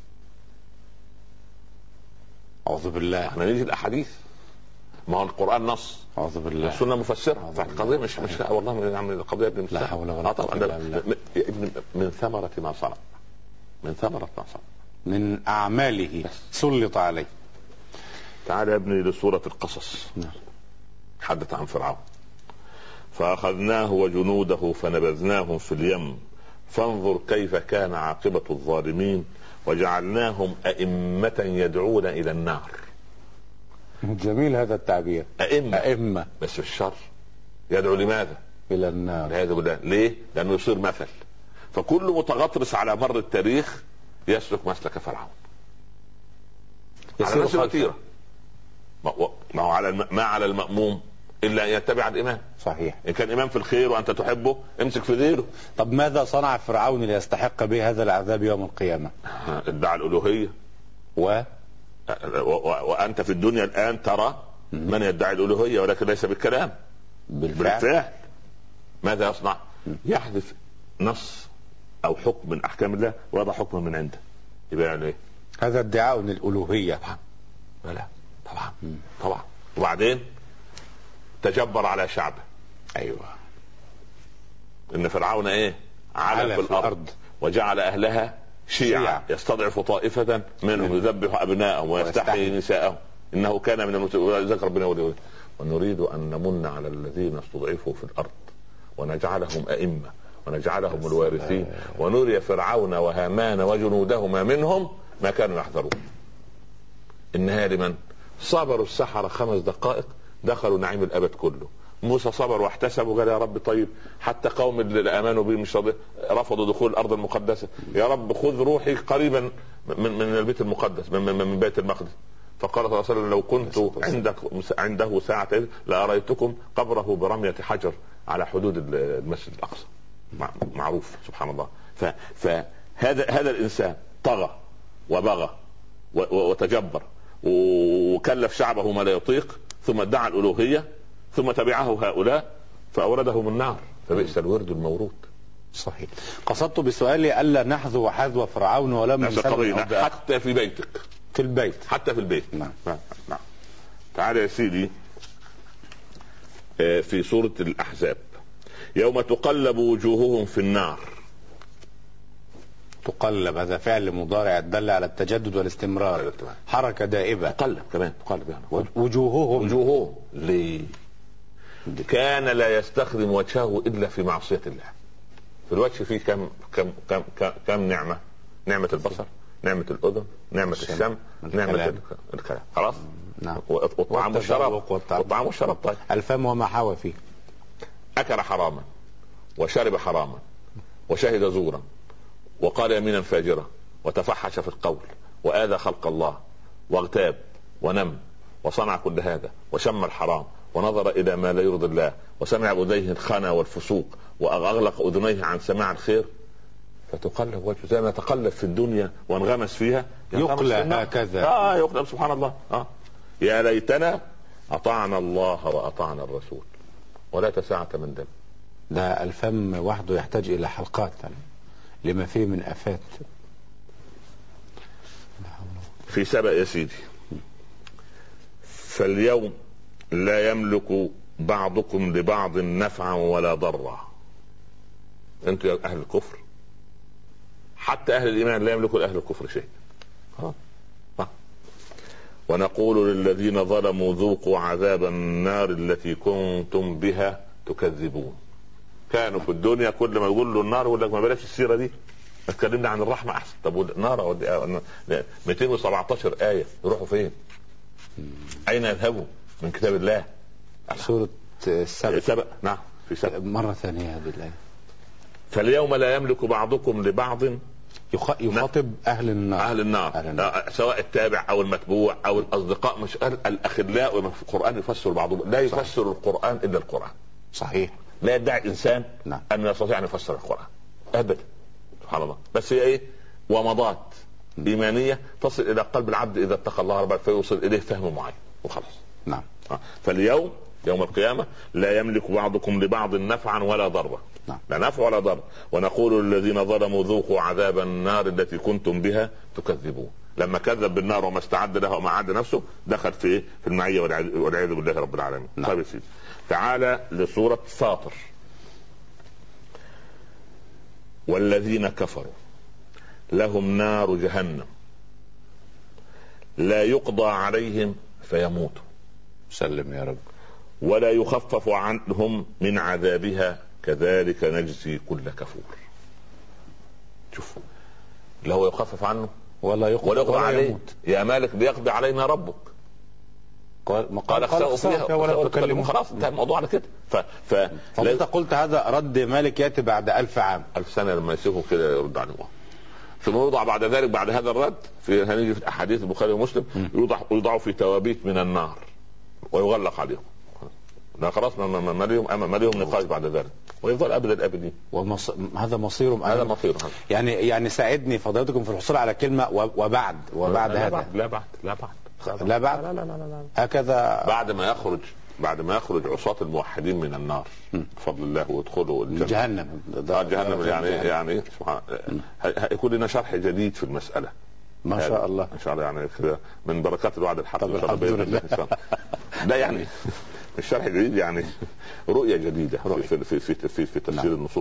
أعوذ بالله. احنا نيجي الأحاديث، ما هو القرآن نص، أعوذ بالله، السنة مفسرة. القضية مش والله يا عم، القضية لا حول ولا قوة إلا بالله. من ثمرة ما صنع، من ثمرة ما صنع، من أعماله سلط عليه. تعال يا ابني لسورة القصص. نعم. حدث عن فرعون: فأخذناه وجنوده فنبذناهم في اليم فانظر كيف كان عاقبة الظالمين وجعلناهم أئمة يدعون إلى النار. جميل هذا التعبير، أئمة بس في الشر. يدعو لماذا؟ إلى النار. ليه؟ لأنه يصير مثل. فكل متغطرس على مر التاريخ يسلك مسلك فرعون على نفس الوتيرة. ما هو ما على المأموم إلا أن يتبع الإمام. صحيح. إن كان إمام في الخير وأنت تحبه امسك في ذيله. طب ماذا صنع فرعون ليستحق به هذا العذاب يوم القيامة؟ ادعى الألوهية. وأنت في الدنيا الآن ترى من يدعي الألوهية ولكن ليس بالكلام، بالفعل. ماذا يصنع؟ يحذف نص أو حكم من أحكام الله ويضع حكم من عنده. يبقى يعني هذا ادعاء للألوهية. لا طبعا. وبعدين تجبر على شعبه. أيوة. إن فرعون على في الأرض وجعل أهلها شيعا يستضعف طائفة منهم يذبح أبناءهم ويستحيي نساءهم إنه كان من ذكر ربنا. ونريد أن نمن على الذين استضعفوا في الأرض ونجعلهم أئمة ونجعلهم الوارثين ونري فرعون وهامان وجنودهما منهم ما كانوا يحذرون. إنها لمن صبروا السحرة 5 دقائق دخلوا نعيم الأبد كله. موسى صبر واحتسب وقال يا رب طيب حتى قوم اللي آمنوا به مش رفضوا دخول الأرض المقدسة، يا رب خذ روحي قريبا من البيت المقدس من بيت المقدس. فقال صلى الله عليه وسلم لو كنت عنده ساعة لأريتكم قبره برمية حجر على حدود المسجد الأقصى. معروف سبحان الله. فهذا الإنسان طغى وبغى وتجبر وكلف شعبه ما لا يطيق، ثم ادعى الألوهية، ثم تبعه هؤلاء فأوردهم النار، فبئس الورد المورود. صحيح. قصدت بسؤالي ألا نحذو حذو فرعون ولم حتى في بيتك، في البيت، حتى في البيت. نعم. تعال يا سيدي في سورة الأحزاب: يوم تقلب وجوههم في النار. تقلب هذا فعل مضارع دل على التجدد والاستمرار، حركة دائبة. تقلب يعني وجوههم ليه؟ كان لا يستخدم وجهه إلا في معصية الله. في الوجه فيه كم نعمة البصر، نعمة الأذن، نعمة السمع، نعمة الكلام. خلاص. نعم. والطعام والشراب. طيب الفم وما حوى فيه. أكل حراما وشرب حراما وشهد زورا وقال يمينا فاجرة وتفحش في القول وآذى خلق الله واغتاب ونم وصنع كل هذا وشم الحرام ونظر إلى ما لا يرضي الله وسمع بأذنيه الخنا والفسوق وأغلق أذنيه عن سماع الخير، فتقلب وجهه زي ما تقلب في الدنيا وانغمس فيها يقلى هكذا. يقلب سبحان الله. يا ليتنا أطعنا الله وأطعنا الرسول ولا تساعة من دم. ده الفم وحده يحتاج إلى حلقات لما فيه من آفات. في سبأ يا سيدي: فاليوم لا يملك بعضكم لبعض نفعا ولا ضرا. انتوا يا أهل الكفر، حتى أهل الإيمان لا يملك لأهل الكفر شيء. ونقول للذين ظلموا ذوقوا عذاب النار التي كنتم بها تكذبون. كانوا في الدنيا كل ما يقول له النار يقول لك ما بلاش السيرة دي، اتكلمنا عن الرحمة أحسن. طب النار 217 آية يروحوا فين؟ أين يذهبوا من كتاب الله؟ سورة السبأ. نعم في سبأ مرة ثانية هذه الآية. فاليوم لا يملك بعضكم لبعض، يخاطب أهل النار. سواء التابع أو المتبوع أو الأصدقاء، مش الأخلاء. في القرآن يفسر بعضهم، لا يفسر القرآن إلا القرآن. صحيح. لا يدعي انسان نعم. ان يستطيع ان يفسر القران ابدا، سبحان الله. بس هي ايه؟ ومضات ايمانيه تصل الى قلب العبد اذا اتقى الله ربه فيوصل اليه فهم معين وخلاص. نعم. فاليوم يوم القيامه لا يملك بعضكم لبعض نفعا ولا ضرا. نعم. لا نفع ولا ضر. ونقول للذين ظلموا ذوقوا عذاب النار التي كنتم بها تكذبون. لما كذب بالنار وما استعد لها وما عد نفسه دخل في المعيه والعياذ بالله رب العالمين. نعم. طيب سيدي، تعالى لسوره فاطر. والذين كفروا لهم نار جهنم لا يقضى عليهم فيموتوا سلم يا رب ولا يخفف عنهم من عذابها كذلك نجزي كل كفور. شوف، لا هو يخفف عنه ولا يقضى عليه. يموت. يا مالك بيقضي علينا ربك، قال اخسأوا فيها ولا تكلموا. خلاص انتهى الموضوع على كده. فانت قلت هذا رد مالك ياتي بعد 1000 عام، 1000 سنه لما يسيبهم كده يرد عنهم. ثم يوضع بعد ذلك بعد هذا الرد هنيجي في احاديث البخاري ومسلم يوضع في توابيت من النار ويغلق عليهم. لا خلاص ما لهم نقاش بعد ذلك ويفضل ابد الابدين. هذا مصيرهم. هذا مصيرهم. يعني ساعدني فضيلتكم في الحصول على كلمه وبعد هذا. لا بعد لا هكذا بعد ما يخرج عصاة الموحدين من النار بفضل الله ويدخلوا جهنم. جهنم يعني سبحان هيكون لنا شرح جديد في المسألة ما شاء الله ان شاء الله. يعني من بركات الوعد الحق ان شاء الله. لا يعني الشرح الجديد يعني رؤية جديدة في تفسير النصوص.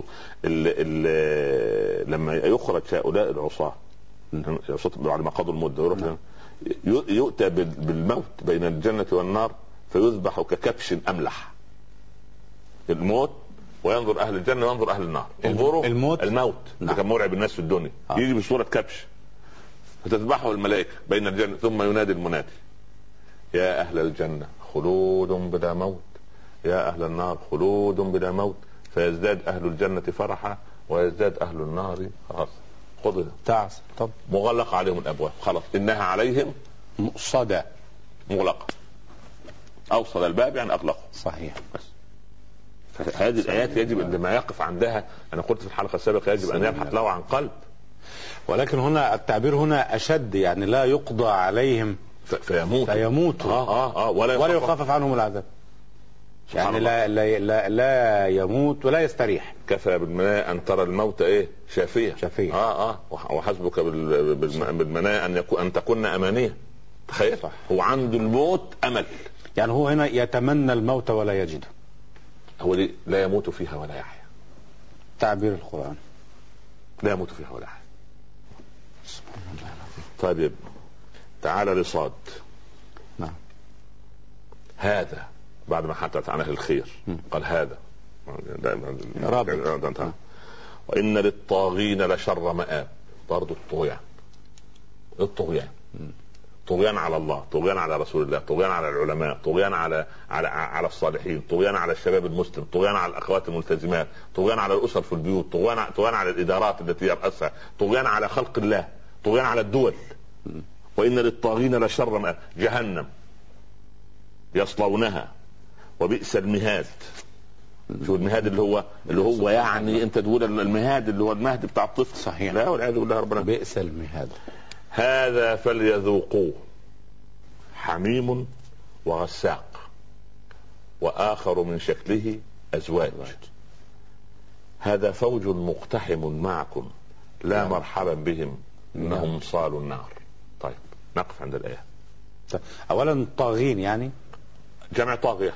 لما يخرج هؤلاء العصاة بعد ما قضوا المدة يؤتى بالموت بين الجنة والنار فيذبح ككبش أملح. الموت وينظر أهل الجنة وينظر أهل النار. انظروا الموت اللي كان مرعب الناس في الدنيا يجي بصورة كبش فتذبحه الملائكة بين الجنة ثم ينادي المنادي يا أهل الجنة خلود بلا موت يا أهل النار خلود بلا موت فيزداد أهل الجنة فرحا ويزداد أهل النار خلاص خذ تعس. طب مغلق عليهم الأبواب خلاص إنها عليهم مؤصدة مغلقة. أوصل الباب يعني أغلقه. صحيح. بس هذه الآيات يجب أن لما يقف عندها أنا قلت في الحلقة السابقة يجب أن يبحث له عن قلب. ولكن هنا التعبير هنا أشد يعني لا يقضى عليهم فيموتوا ولا يخفف عنهم العذاب. يعني لا يموت ولا يستريح. كفى بالمناء أن ترى الموت شافية. وحسبك بالمناء أن تكون أمانية. تخيل هو عنده الموت أمل. يعني هو هنا يتمنى الموت ولا يجده. هو لا يموت فيها ولا يحيا. تعبير القرآن لا يموت فيها ولا يحيا. طيب تعالى لصاد. نعم. هذا بعد ما حدث عن أهل الخير قال هذا وإن للطاغين لشر مآب. برضو الطغيان طغيان على الله، طغيان على رسول الله، طغيان على العلماء، طغيان على الصالحين، طغيان على الشباب المسلم، طغيان على الأخوات الملتزمات، طغيان على الأسر في البيوت، طغيان على الإدارات التي يرأسها، طغيان على خلق الله، طغيان على الدول. وإن للطاغين لشر مآب جهنم يصلونها وبئس المهاد. شو المهاد اللي هو يعني انت تقول المهاد اللي هو المهد بتاع الطفل. صحيح. لا والعياذ بالله ربنا. بئس المهاد. هذا فليذوقوه حميم وغساق وآخر من شكله أزواج هذا فوج مقتحم معكم لا مرحبا بهم إنهم صالوا النار. طيب نقف عند الآية. أولا طاغين يعني جمع طاغية.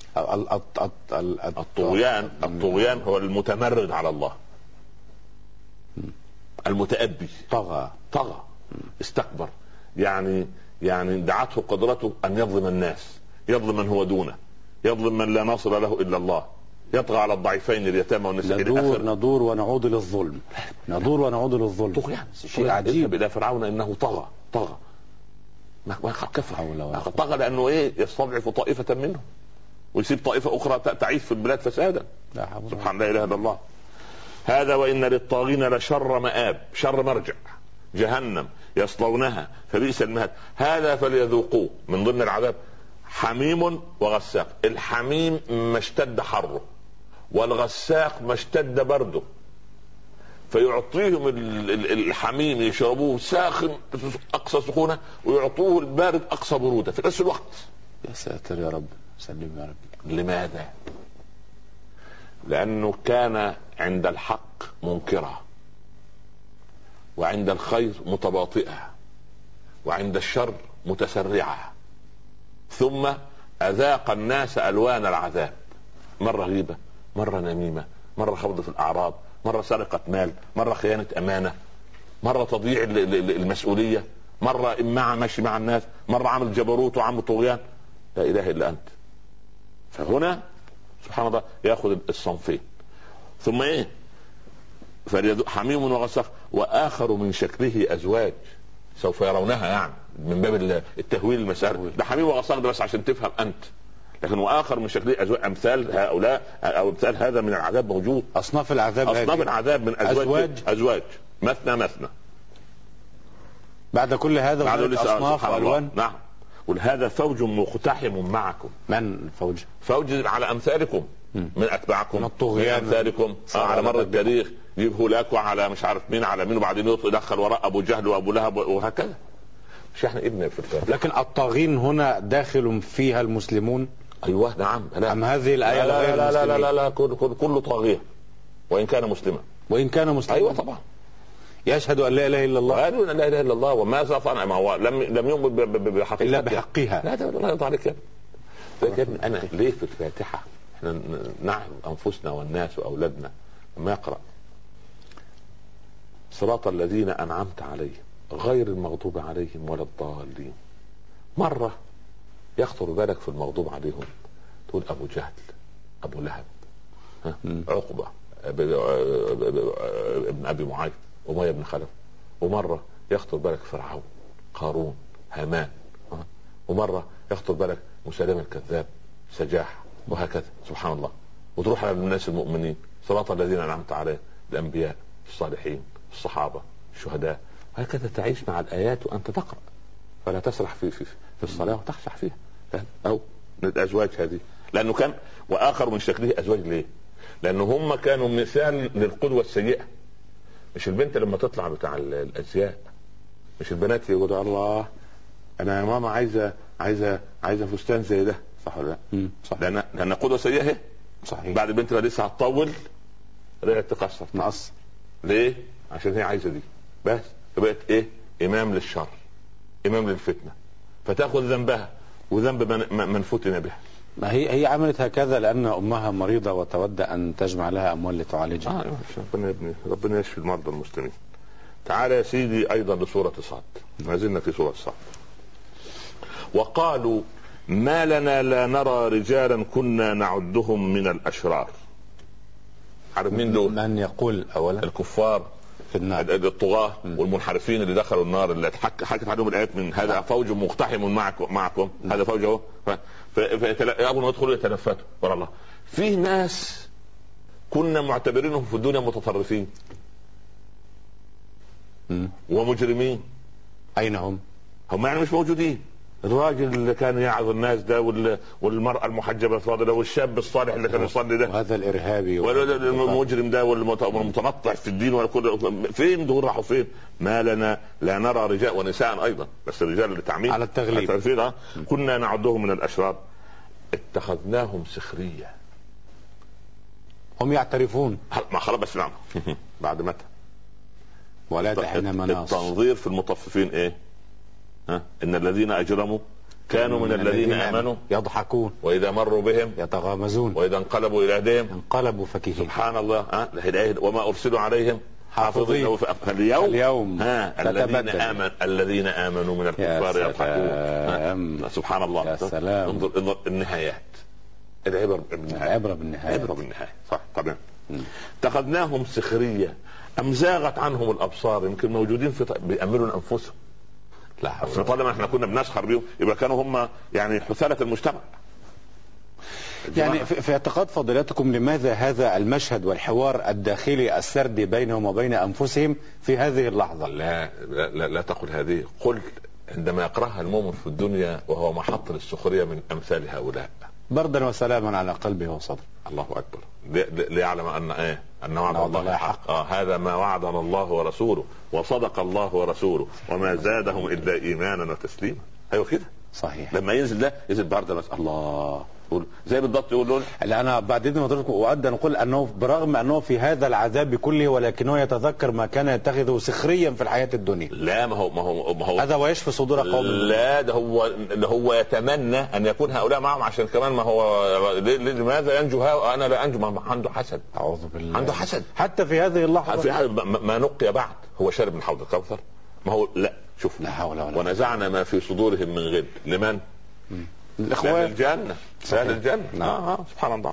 الطغيان هو المتمرد على الله، المتأبي. طغى استكبر، يعني دعته قدرته أن يظلم الناس، يظلم من هو دونه، يظلم من لا ناصر له إلا الله، يطغى على الضعيفين اليتامى والنساء. ندور ونعود للظلم. طغيان شيء عجيب. إلى فرعون إنه طغى ما كفر طغى لأنه يستضعف طائفة منهم ويسيب طائفة أخرى تعيش في البلاد فسادا. سبحان لا إله إلا الله. هذا وإن للطاغين لشر مآب، شر مرجع جهنم يصلونها فبئس المهاد. هذا فليذوقوه من ضمن العذاب حميم وغساق. الحميم ما اشتد حره والغساق ما اشتد برده فيعطيهم الحميم يشربوه ساخن اقصى سخونه ويعطوه البارد اقصى بروده في نفس الوقت. يا ساتر يا رب، سلم يا رب. لماذا؟ لانه كان عند الحق منكرا، وعند الخير متباطئا، وعند الشر متسرعا، ثم اذاق الناس الوان العذاب، مره غيبه، مره نميمه، مره خوض في الاعراض، مره سرقه مال، مره خيانه امانه، مره تضييع المسؤوليه، مره امعه ماشي مع الناس، مره عامل جبروت وعامل طغيان. لا اله الا انت. فهنا سبحان الله ياخذ الصنفين. ثم ايه؟ حميم وغساق واخر من شكله ازواج، سوف يرونها يعني من باب التهويل المسار. ده حميم وغساق ده بس عشان تفهم انت، لكن واخر من شكله ازواج، امثال هؤلاء او امثال هذا من العذاب موجود. اصناف العذاب، اصناف العذاب من ازواج مثنى مثنى. بعد كل هذا بعد اصناف والوان. نعم. ولهذا فوج مقتحم معكم. من فوج؟ فوج على امثالكم من اتباعكم، من الطغيان، من امثالكم على مر التاريخ، يجيب هلاك وعلى مش عارف مين على مين، وبعدين يدخل وراء ابو جهل وابو لهب وهكذا. مش احنا ابن في الفاتحة. لكن الطاغين هنا داخل فيها المسلمون. ايوه نعم. لا. ام هذه الايه لا غير لا لا, لا لا لا كل طاغيه وان كان مسلما. وان كان مسلما. ايوه طبعا. يشهد ان لا اله الا الله. قالوا لا اله الا الله وماذا صنع، ما هو لم يؤمن بحقيقتها الا بحقها. لا يرضى عليك يا ابني. انا ليه في الفاتحه احنا نعلم انفسنا والناس واولادنا لما يقرا صراط الذين انعمت عليهم غير المغضوب عليهم ولا الضالين، مره يخطر بالك في المغضوب عليهم تقول ابو جهل، ابو لهب، عقبه ابن ابي معيط، أمية بن خلف، ومرة يخطر بالك فرعون، قارون، هامان، ومرة يخطر بالك مسيلمة الكذاب، سجاح، وهكذا. سبحان الله. وتروح على الناس المؤمنين صراط الذين أنعمت عليهم، الأنبياء، الصالحين، الصحابة، الشهداء، وهكذا تعيش مع الآيات وأنت تقرأ، فلا تسرح في الصلاة وتخشع فيها. أو الأزواج هذه، لأنه كان وآخر من شكله أزواج. ليه؟ لأنه هم كانوا مثال للقدوة السيئة. مش البنت لما تطلع بتاع الازياء، مش البنات يقولوا الله انا يا ماما عايزه فستان زي ده، صح ولا لا؟ صح. لان قدوه سيئه. صحيح. بعد البنت لسه هتطول رجعت تقصر نقص. ليه؟ عشان هي عايزه دي بس، فبقت ايه؟ امام للشر، امام للفتنه، فتاخذ ذنبها وذنب من فتن بها. ما هي عملت هكذا لأن أمها مريضة وتود أن تجمع لها أموال لتعالجها. ربنا يشفي المرضى المسلمين. تعال يا سيدي أيضا لسورة صاد، ما زلنا في سورة صاد. وقالوا ما لنا لا نرى رجالا كنا نعدهم من الأشرار. عارف مين دول؟ من يقول أولا؟ الكفار في النار، الطغاة والمنحرفين اللي دخلوا النار، اللي حكت عليهم الآيات من هذا فوج مقتحم معكم. هذا فوج اهو. فيأبون يدخلوا يتلفتوا ورا الله. في ناس كنا معتبرينهم في الدنيا متطرفين ومجرمين. أين هم؟ هم يعني مش موجودين. الراجل اللي كان يعظ الناس ده، والمرأة المحجبة الفاضلة، والشاب الصالح اللي كان يصلي ده، وهذا الإرهابي، والمجرم ده، والمتنطع في الدين، فين دول راحوا فين؟ ما لنا لا نرى رجال ونساء أيضا، بس الرجال للتعميم على التغليب. كنا نعدهم من الأشرار اتخذناهم سخرية. هم يعترفون. ما خلاص بس نعم. بعد متى؟ ولا تحين مناص. التنظير في المطففين ايه؟ ان الذين اجرموا كانوا من الذين امنوا يضحكون، واذا مروا بهم يتغامزون، واذا انقلبوا الى اهلهم انقلبوا فكهين. سبحان الله. وما ارسلوا عليهم حافظين. اليوم الذين امنوا من الكفار يضحكون. سبحان الله. يا سلام. انظر النهايات، العبر بالنهاية. صح طبعا. اتخذناهم سخرية ام زاغت عنهم الابصار. يمكن موجودين بيأمرون انفسهم. لا طالما احنا كنا بنسخر بيهم يبقى كانوا هم يعني حثالة المجتمع. يعني في اعتقاد فضيلتكم لماذا هذا المشهد والحوار الداخلي السردي بينهم وبين انفسهم في هذه اللحظة؟ لا تقل هذه. قل عندما يقرأها المؤمن في الدنيا وهو محط للسخرية من امثال هؤلاء. بردا وسلاما على قلبه وصدره. الله اكبر. ليعلم ان ان وعد الله حق. هذا ما وعدنا الله ورسوله وصدق الله ورسوله وما زادهم الا ايمانا وتسليما. ايوه كده صحيح. لما ينزل ده ينزل بردا بس الله زي بالضبط يقول له انا بعد اذن حضرتك اؤد ان اقول انه برغم انه في هذا العذاب كله ولكنه يتذكر ما كان يتخذه سخريا في الحياه الدنيا. لا ما هو هذا ويشفي صدور قوم. لا ده هو يتمنى ان يكون هؤلاء معهم عشان كمان ما هو لماذا ينجو انا لا انجو. ما عنده حسد. اعوذ بالله. عنده حسد حتى في هذه اللحظه في ما نقي بعد. هو شارب من حوض الكوثر. ما هو لا شوف لا حول ولا ونزعنا ما في صدورهم من غل. لمن؟ الإخوان. الجنة. سهل الجنة. سبحان الله.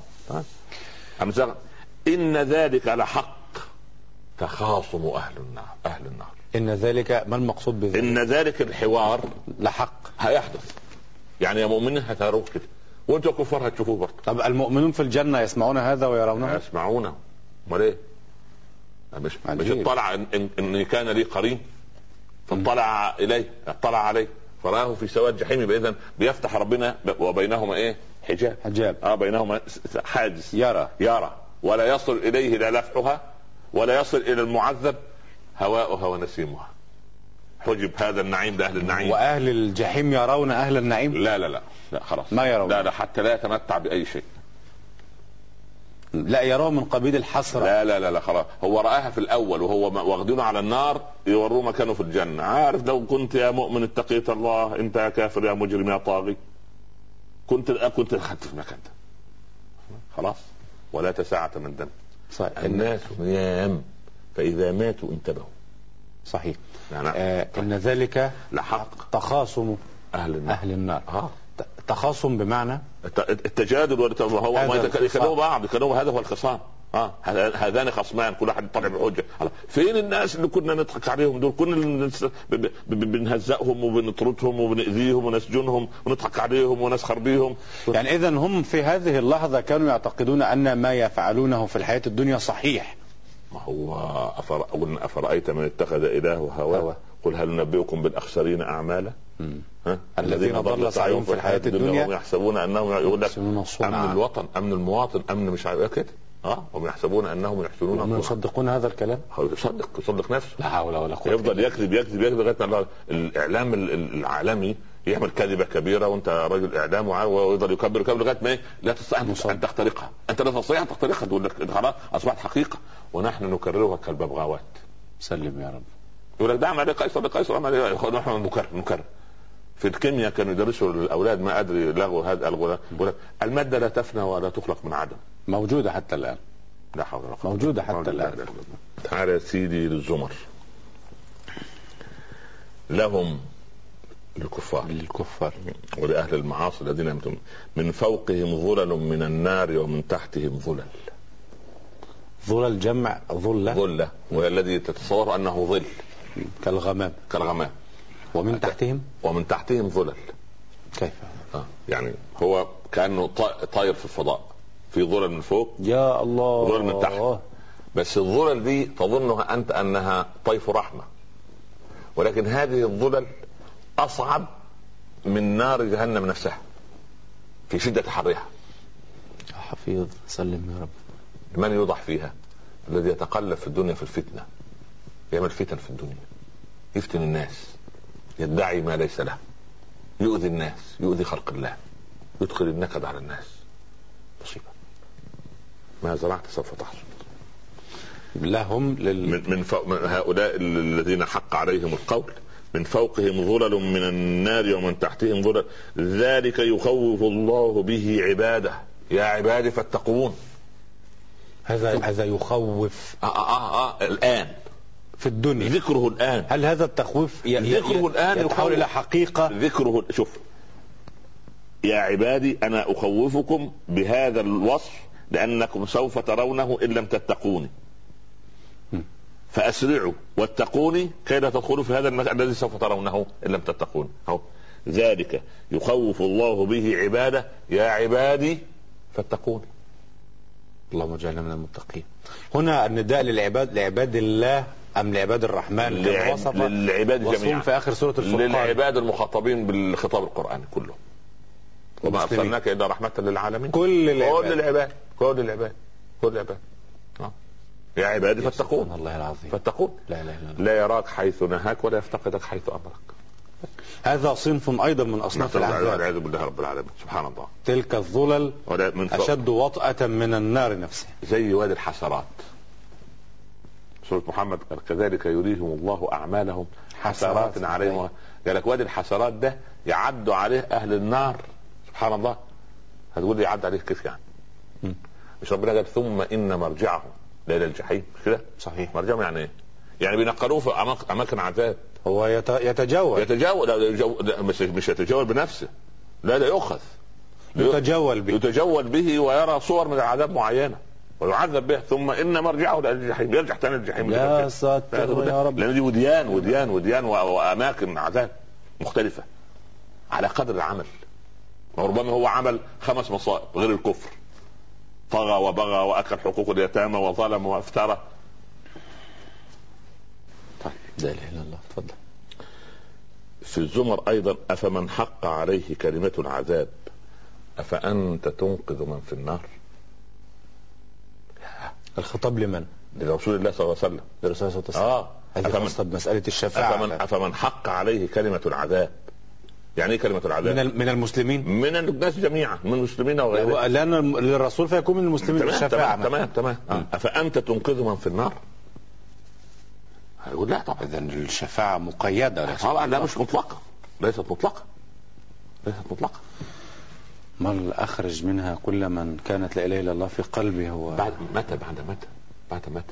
إن ذلك لحق تخاصم أهل النار. إن ذلك ما المقصود بذلك؟ إن ذلك الحوار لحق هيحدث. يعني يا مؤمنين هتروه كده وانتوا كفار هتشوفوه برضه. طب المؤمنون في الجنة يسمعون هذا ويرونه؟ يسمعونه. امال ايه؟ مش اطلع ان كان لي قرين فاطلع اليه اطلع عليه فراه في سواد جحيم. باذن بيفتح ربنا وبينهما ايه؟ حجاب. بينهما حاجز يرى ولا يصل اليه لا لفحها ولا يصل الى المعذب هواؤها ونسيمها. حجب هذا النعيم لاهل النعيم. واهل الجحيم يرون اهل النعيم؟ لا خلاص ما يرون. لا حتى لا يتمتع باي شيء. لا يراه من قبيل الحسرة. لا خلاص. هو رآها في الأول وهو واخدينه على النار يوروه مكانه في الجنة. عارف لو كنت يا مؤمن اتقيت الله انت يا كافر يا مجرم يا طاغي كنت اخذت في المكان ده خلاص. ولا تساعة من دم. صحيح. الناس نيام فإذا ماتوا انتبهوا. صحيح. إن ذلك لحق تخاصم أهل النار. تخاصم بمعنى التجادل هو يكلموا بعض هذا هو الخصام. هذان خصمان كل واحد يطلع بحجه. فين الناس اللي كنا نضحك عليهم دول؟ كنا بنهزئهم وبنطردهم وبنأذيهم ونسجنهم ونضحك عليهم ونسخر بهم. يعني اذا هم في هذه اللحظه كانوا يعتقدون ان ما يفعلونه في الحياه الدنيا صحيح. ما هو أفرأيت من اتخذ إلهه هواه قل هل ننبئكم بالأخسرين أعمالا الذين ضل سعيهم في الحياة الدنيا ويحسبون أنهم يقول لك أمن الوطن أمن المواطن أمن مش عارف كده هم يحسبون أنهم يحسنون هم يصدقون هذا الكلام. هو يصدق نفسه. لا حول ولا قوة. يفضل يكذب لغاية الإعلام العالمي يعمل كذبة كبيرة وانت رجل اعلام ويفضل يكبر لغاية ما لا تستطيع ان تخترقها. انت لا تستطيع ان تخترقها. تقول لك خلاص اصبحت حقيقة ونحن نكررها كالببغاوات. سلم يا رب. يقول لك دعم عليه قيصر نحن نكرر. في الكيمياء كانوا يدرسوا الاولاد ما ادري لغوا هذا الغلاء. يقول لك المادة لا تفنى ولا تخلق من عدم. موجودة حتى الان. لا حول ولا قوة. موجودة حتى الان. تعال يا سيدي للزمر. لهم للكفار ولأهل المعاصي الذين من فوقهم ظلل من النار ومن تحتهم ظلل. ظلل جمع ظلة وهي الذي تتصور أنه ظل كالغمام. ومن تحتهم ظلل. كيف؟ يعني هو كأنه طاير في الفضاء في ظلل من فوق يا الله ظلل من تحت. بس الظلل دي تظنها أنت أنها طيف رحمة ولكن هذه الظلل أصعب من نار جهنم نفسها في شدة حرها. حفيظ سلم يا رب. من يوضح فيها؟ الذي يتقلب في الدنيا في الفتنة يعمل فتن في الدنيا يفتن الناس يدعي ما ليس له يؤذي الناس يؤذي خلق الله يدخل النكد على الناس. مصيبة. ما زرعت سوف تحصد. لهم من هؤلاء الذين حق عليهم القول من فوقهم ظلل من النار ومن تحتهم ظلل ذلك يخوف الله به عباده يا عبادي فاتقون. هذا يخوف. الآن في الدنيا ذكره الآن. هل هذا التخويف ذكره الآن يتحول إلى حقيقة؟ ذكره. شوف يا عبادي أنا أخوفكم بهذا الوصف لأنكم سوف ترونه إن لم تتقوني فأسرعوا واتقوني كي لا تدخلوا في هذا المكان الذي سوف ترونه إن لم تتقوني. ذلك يخوف الله به عباده يا عبادي فاتقوني. اللهم اجعلنا من المتقين. هنا النداء لعباد الله أم لعباد الرحمن؟ للعباد جميعا في آخر سورة الفرقان للعباد المخاطبين بالخطاب القرآني كله. وما ارسلناك الا رحمه للعالمين. كل العباد يا عبادي فاتقون. الله العظيم. فاتقون. لا يراك حيث نهاك ولا يفتقدك حيث امرك. هذا صنف ايضا من اصناف العذاب والعياذ بالله رب العالمين. سبحان الله. تلك الظلل اشد وطأة من النار نفسها. زي وادي الحسرات. سورة محمد قال كذلك يريهم الله اعمالهم حسرات عليهم. قال لك وادي الحسرات ده يعد عليه اهل النار. سبحان الله. هتقول لي يعد عليه كيف يعني؟ مش ربنا قال ثم ان مرجعهم الى الجحيم كده؟ صحيح. مرجعهم يعني ايه؟ يعني بينقلوه في اماكن عذاب. هو يتجول مش يتجول بنفسه، لا يؤخذ يتجول به ويرى صور من العذاب معينه ويعذب به، ثم ان مرجعه الى الجحيم، يرجع ثاني الجحيم. يا ساتر يا رب. لان دي وديان واماكن عذاب مختلفه على قدر العمل. وربما هو عمل 5 مصائب غير الكفر، طغى وبغى واكل حقوق اليتامى وظلم وافترى. طيب لا اله الا الله. اتفضل. في الزمر ايضا افمن حق عليه كلمة العذاب افانت تنقذ من في النار. الخطاب لمن؟ لرسول الله صلى الله عليه وسلم. لرسول الله صلى الله عليه وسلم. هذه خاصة بمسألة الشفاعة. افمن حق عليه كلمة العذاب. يعني ايه كلمة العذاب؟ من المسلمين، من الناس جميعا، من المسلمين وغيرهم، لأن للرسول فيكون من المسلمين الشفاعة. تمام. أفأنت تنقذ من في النار؟ هيقول لا طبعا. إذا الشفاعة مقيدة طبعا. لا مش مطلقة، ليست مطلقة. ما أخرج منها كل من كانت لا إله إلا الله في قلبه. هو بعد متى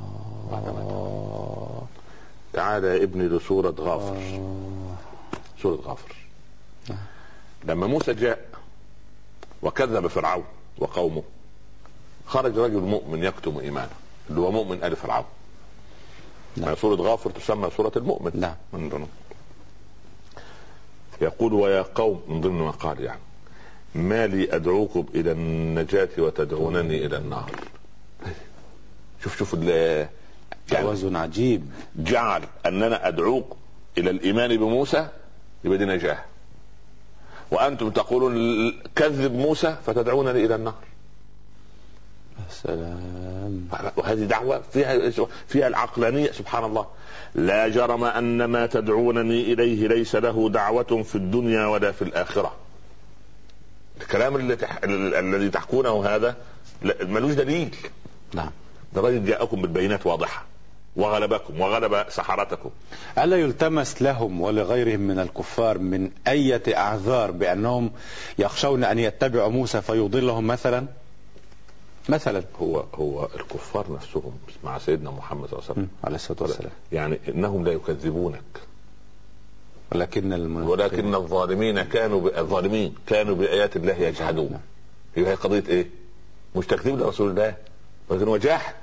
تعال يا ابني لسورة غافر. سورة غافر. لما موسى جاء وكذب فرعون وقومه، خرج رجل مؤمن يكتم إيمانه اللي هو مؤمن آل فرعون. سورة غافر تسمى سورة المؤمن. نعم. من ضمن يقول ويا قوم، من ضمن ما قال يعني ما لي أدعوكم إلى النجاة وتدعونني إلى النار. شوف توازن عجيب. جعل أننا أدعوك إلى الإيمان بموسى يبقى دي نجاة، وأنتم تقولون كذب موسى فتدعونني إلى النار. سلام. وهذه دعوة فيها العقلانية. سبحان الله. لا جرم أن ما تدعونني إليه ليس له دعوة في الدنيا ولا في الآخرة. الكلام الذي تحكونه هذا ملوش دليل. نعم. ده راجل جاءكم بالبينات واضحة وغلبكم وغلب سحرتكم. ألا يلتمس لهم ولغيرهم من الكفار من أي أعذار بأنهم يخشون أن يتبعوا موسى فيضلهم مثلا؟ هو الكفار نفسهم مع سيدنا محمد صلى الله عليه وسلم عليه الصلاة والسلام يعني إنهم لا يكذبونك، ولكن الظالمين كانوا بآيات الله يجحدون. هي قضية إيه؟ مش تكذيب لرسول الله، ولكن وجاحد.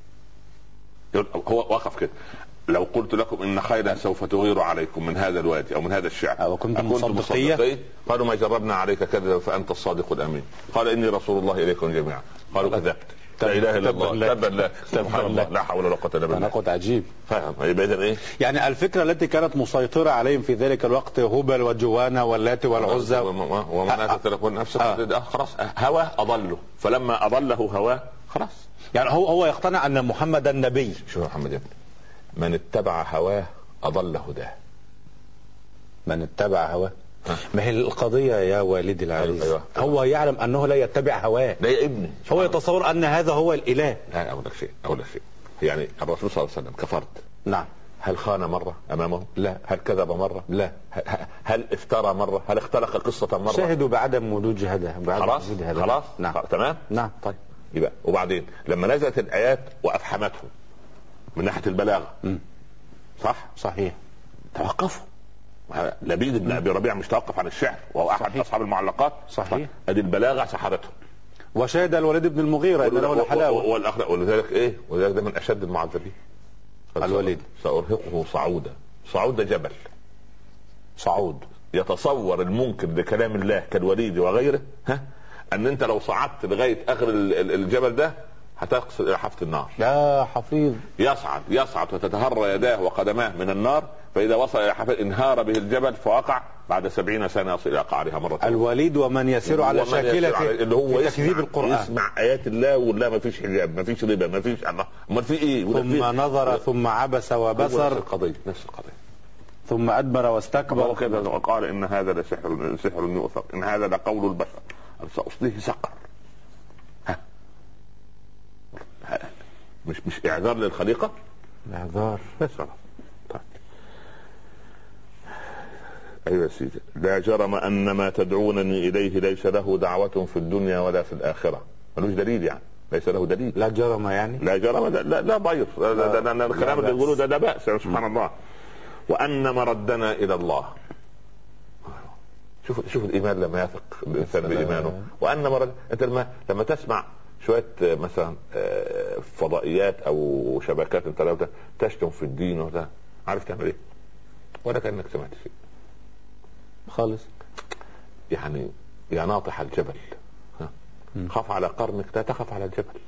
هو وقف كده. لو قلت لكم إن خيلا سوف تغير عليكم من هذا الوادي أو من هذا الشعب أكنتم مصدقين؟ قالوا ما جربنا عليك كذبا فأنت الصادق الأمين. قال إني رسول الله إليكم جميعا. قالوا كذبت. لا إله إلا الله. تبا لا. سبحان الله. لا حول ولا قوة إلا بالله. نقد عجيب. فاهم؟ إذن إيه؟ يعني الفكرة التي كانت مسيطرة عليهم في ذلك الوقت هبل وجوانا واللات والعزى ومناة تلقون نفسه. خلاص هوى أضله، فلما أضله هواه خلاص. يعني هو يقتنع أن محمد النبي. شو محمد يا ابني؟ من اتبع هواه أضل هداه. من اتبع هواه. ما هي القضية يا والدي العزيز؟ أيوة. هو يعلم أنه لا يتبع هواه. لا يا ابني. هو يتصور أن هذا هو الإله. لا أقول لك شيء. يعني الرسول صلى الله عليه وسلم كفرت. نعم. هل خان مرة أمامه؟ لا. هل كذب مرة؟ لا. هل افترى مرة؟ هل اختلق قصة مرة؟ شاهدوا بعدم وجود هذا. خلاص. نعم. تمام. نعم. طيب يبقى وبعدين لما نزلت الآيات وأفحمتهم من ناحية البلاغة. صحيح. توقفوا. لبيد بن أبي ربيعة مش توقف عن الشعر وهو أحد أصحاب المعلقات. صحيح. أدي البلاغة سحرته. وشاهد الوليد بن المغيرة إن له حلاوة. والأخلاق. ولذلك إيه؟ ولذلك ده من أشد المعذبين. الوليد. سأرهقه صعود جبل. صعود. يتصور المنكر لكلام الله كالوليد وغيره أن أنت لو صعدت لغاية آخر الجبل ده هتقصد إلى حافة النار. يا حفيظ. يصعد وتتهرى يداه وقدماه من النار، فإذا وصل إلى حافة انهار به الجبل فوقع بعد 70 سنة يصل إلى قعرها مرة. الوليد ومن يسير على شاكلته اللي هو تكذيب القرآن، يسمع آيات الله ولا ما فيش حجاب، ما فيش ربا، ما فيش الله، أمال في إيه؟ ثم نظر ثم عبس وبصر، نفس القضية ثم أدبر واستكبر. قال إن هذا لسحر يؤثر، إن هذا لقول البشر سأصليه سقر. مش إعذار للخليقة، إعذار بس. طيب. أيها سيدي، لا جرم أن ما تدعونني إليه ليس له دعوة في الدنيا ولا في الآخرة. ملوش دليل يعني، ليس له دليل. لا جرم يعني، لا جرم، لا ضير، الكلام اللي يقولوه ده بأس، سبحان الله. وأن مردنا إلى الله. شوف الإيمان لما يثق الإنسان بإيمانه. وأن مرد، أنت لما تسمع شوية مثلا فضائيات أو شبكات انت تشتم في الدين وده، عارف تعمل إيه؟ ولا كأنك سمعت شيء خالص. يعني يا ناطح الجبل، خاف على قرنك لا تخف على الجبل.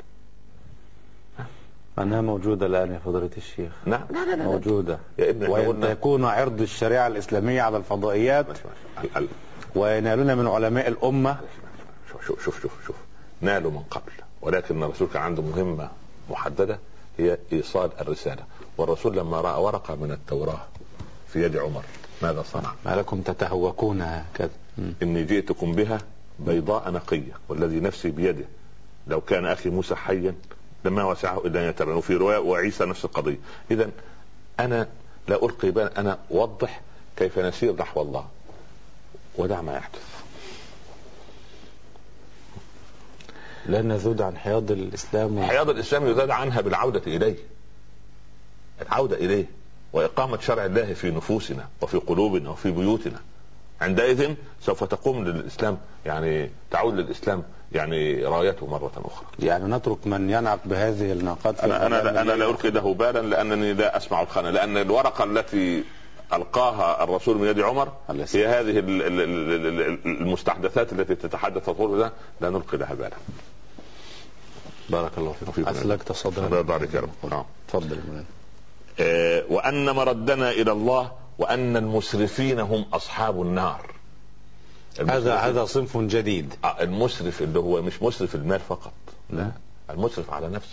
أنها موجودة الآن يا فضيلة الشيخ. لا موجودة يا ابني. وأن يكون عرض الشريعة الإسلامية على الفضائيات وينالون من علماء الأمة. شوف نالوا من قبل، ولكن الرسول كان عنده مهمة محددة، هي إيصال الرسالة. والرسول لما رأى ورقة من التوراة في يد عمر ماذا صنع؟ ما لكم تتهوكون هكذا؟ إني جئتكم بها بيضاء نقية والذي نفسي بيده لو كان أخي موسى حيا لما وسعه إلا أن يتبعه. في رواية وعيسى نفس القضية. إذن أنا لا ألقي بان، أنا أوضح كيف نسير نحو الله ودع ما يحدث. لا نزود عن حياض الإسلام. حياض الإسلام يزاد عنها بالعودة إليه، العودة إليه وإقامة شرع الله في نفوسنا وفي قلوبنا وفي بيوتنا. عندئذ سوف تقوم للإسلام، يعني تعود للإسلام يعني رايته مرة أخرى. يعني نترك من ينعق بهذه الناقات. أنا لا ألقي له بالا، لأنني لا أسمع الخنا، لأن الورقة التي ألقاها الرسول من يد عمر هي هذه المستحدثات التي تتحدث الرسول، لا نلقي لها بالا. بارك الله فيك. أسلكت صدرا. بارك يا رب. تفضل. وأن مردنا إلى الله وأن المسرفين هم أصحاب النار. هذا صنف جديد. المسرف اللي هو مش مسرف المال فقط، لا، المسرف على نفسه،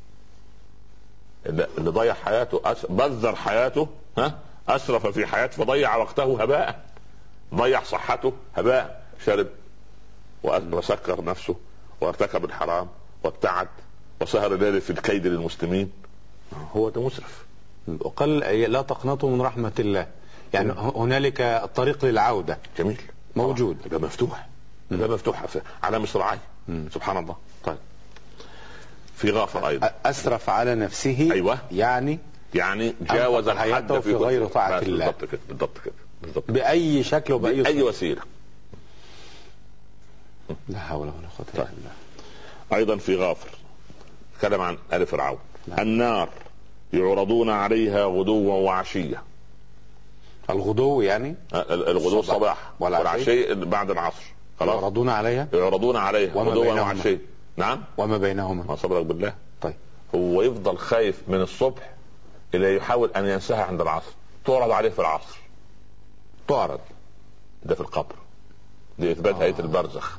اللي ضيع حياته، بذر حياته، أسرف في حياته فضيع وقته هباء، ضيع صحته هباء، شرب وسكر نفسه وارتكب الحرام وابتعد وسهر الليل في الكيد للمسلمين. هو ده مسرف. وقال لا تقنطوا من رحمة الله، يعني هنالك الطريق للعودة. جميل، موجود، ده مفتوح، ده مفتوح على مصراعي. سبحان الله. طيب، في غافر أيضا أسرف على نفسه. أيوة، يعني جاوز الحد في غير طاعة الله. بالضبط كده. بأي شكل وبأي وسيلة. لا حول ولا قوة إلا بالله. أيضا في غافر كلام عن آل فرعون. النار يعرضون عليها غدوا وعشية. الغدو يعني الغدو صباح والعشي بعد العصر. يعرضون عليها غدوا وعشية. نعم، وما بينهما. ما صبرك بالله. طيب، هو يفضل خايف من الصبح إلى يحاول أن ينساها عند العصر، تعرض عليه في العصر. تعرض ده في القبر، لإثبات هيئة البرزخ.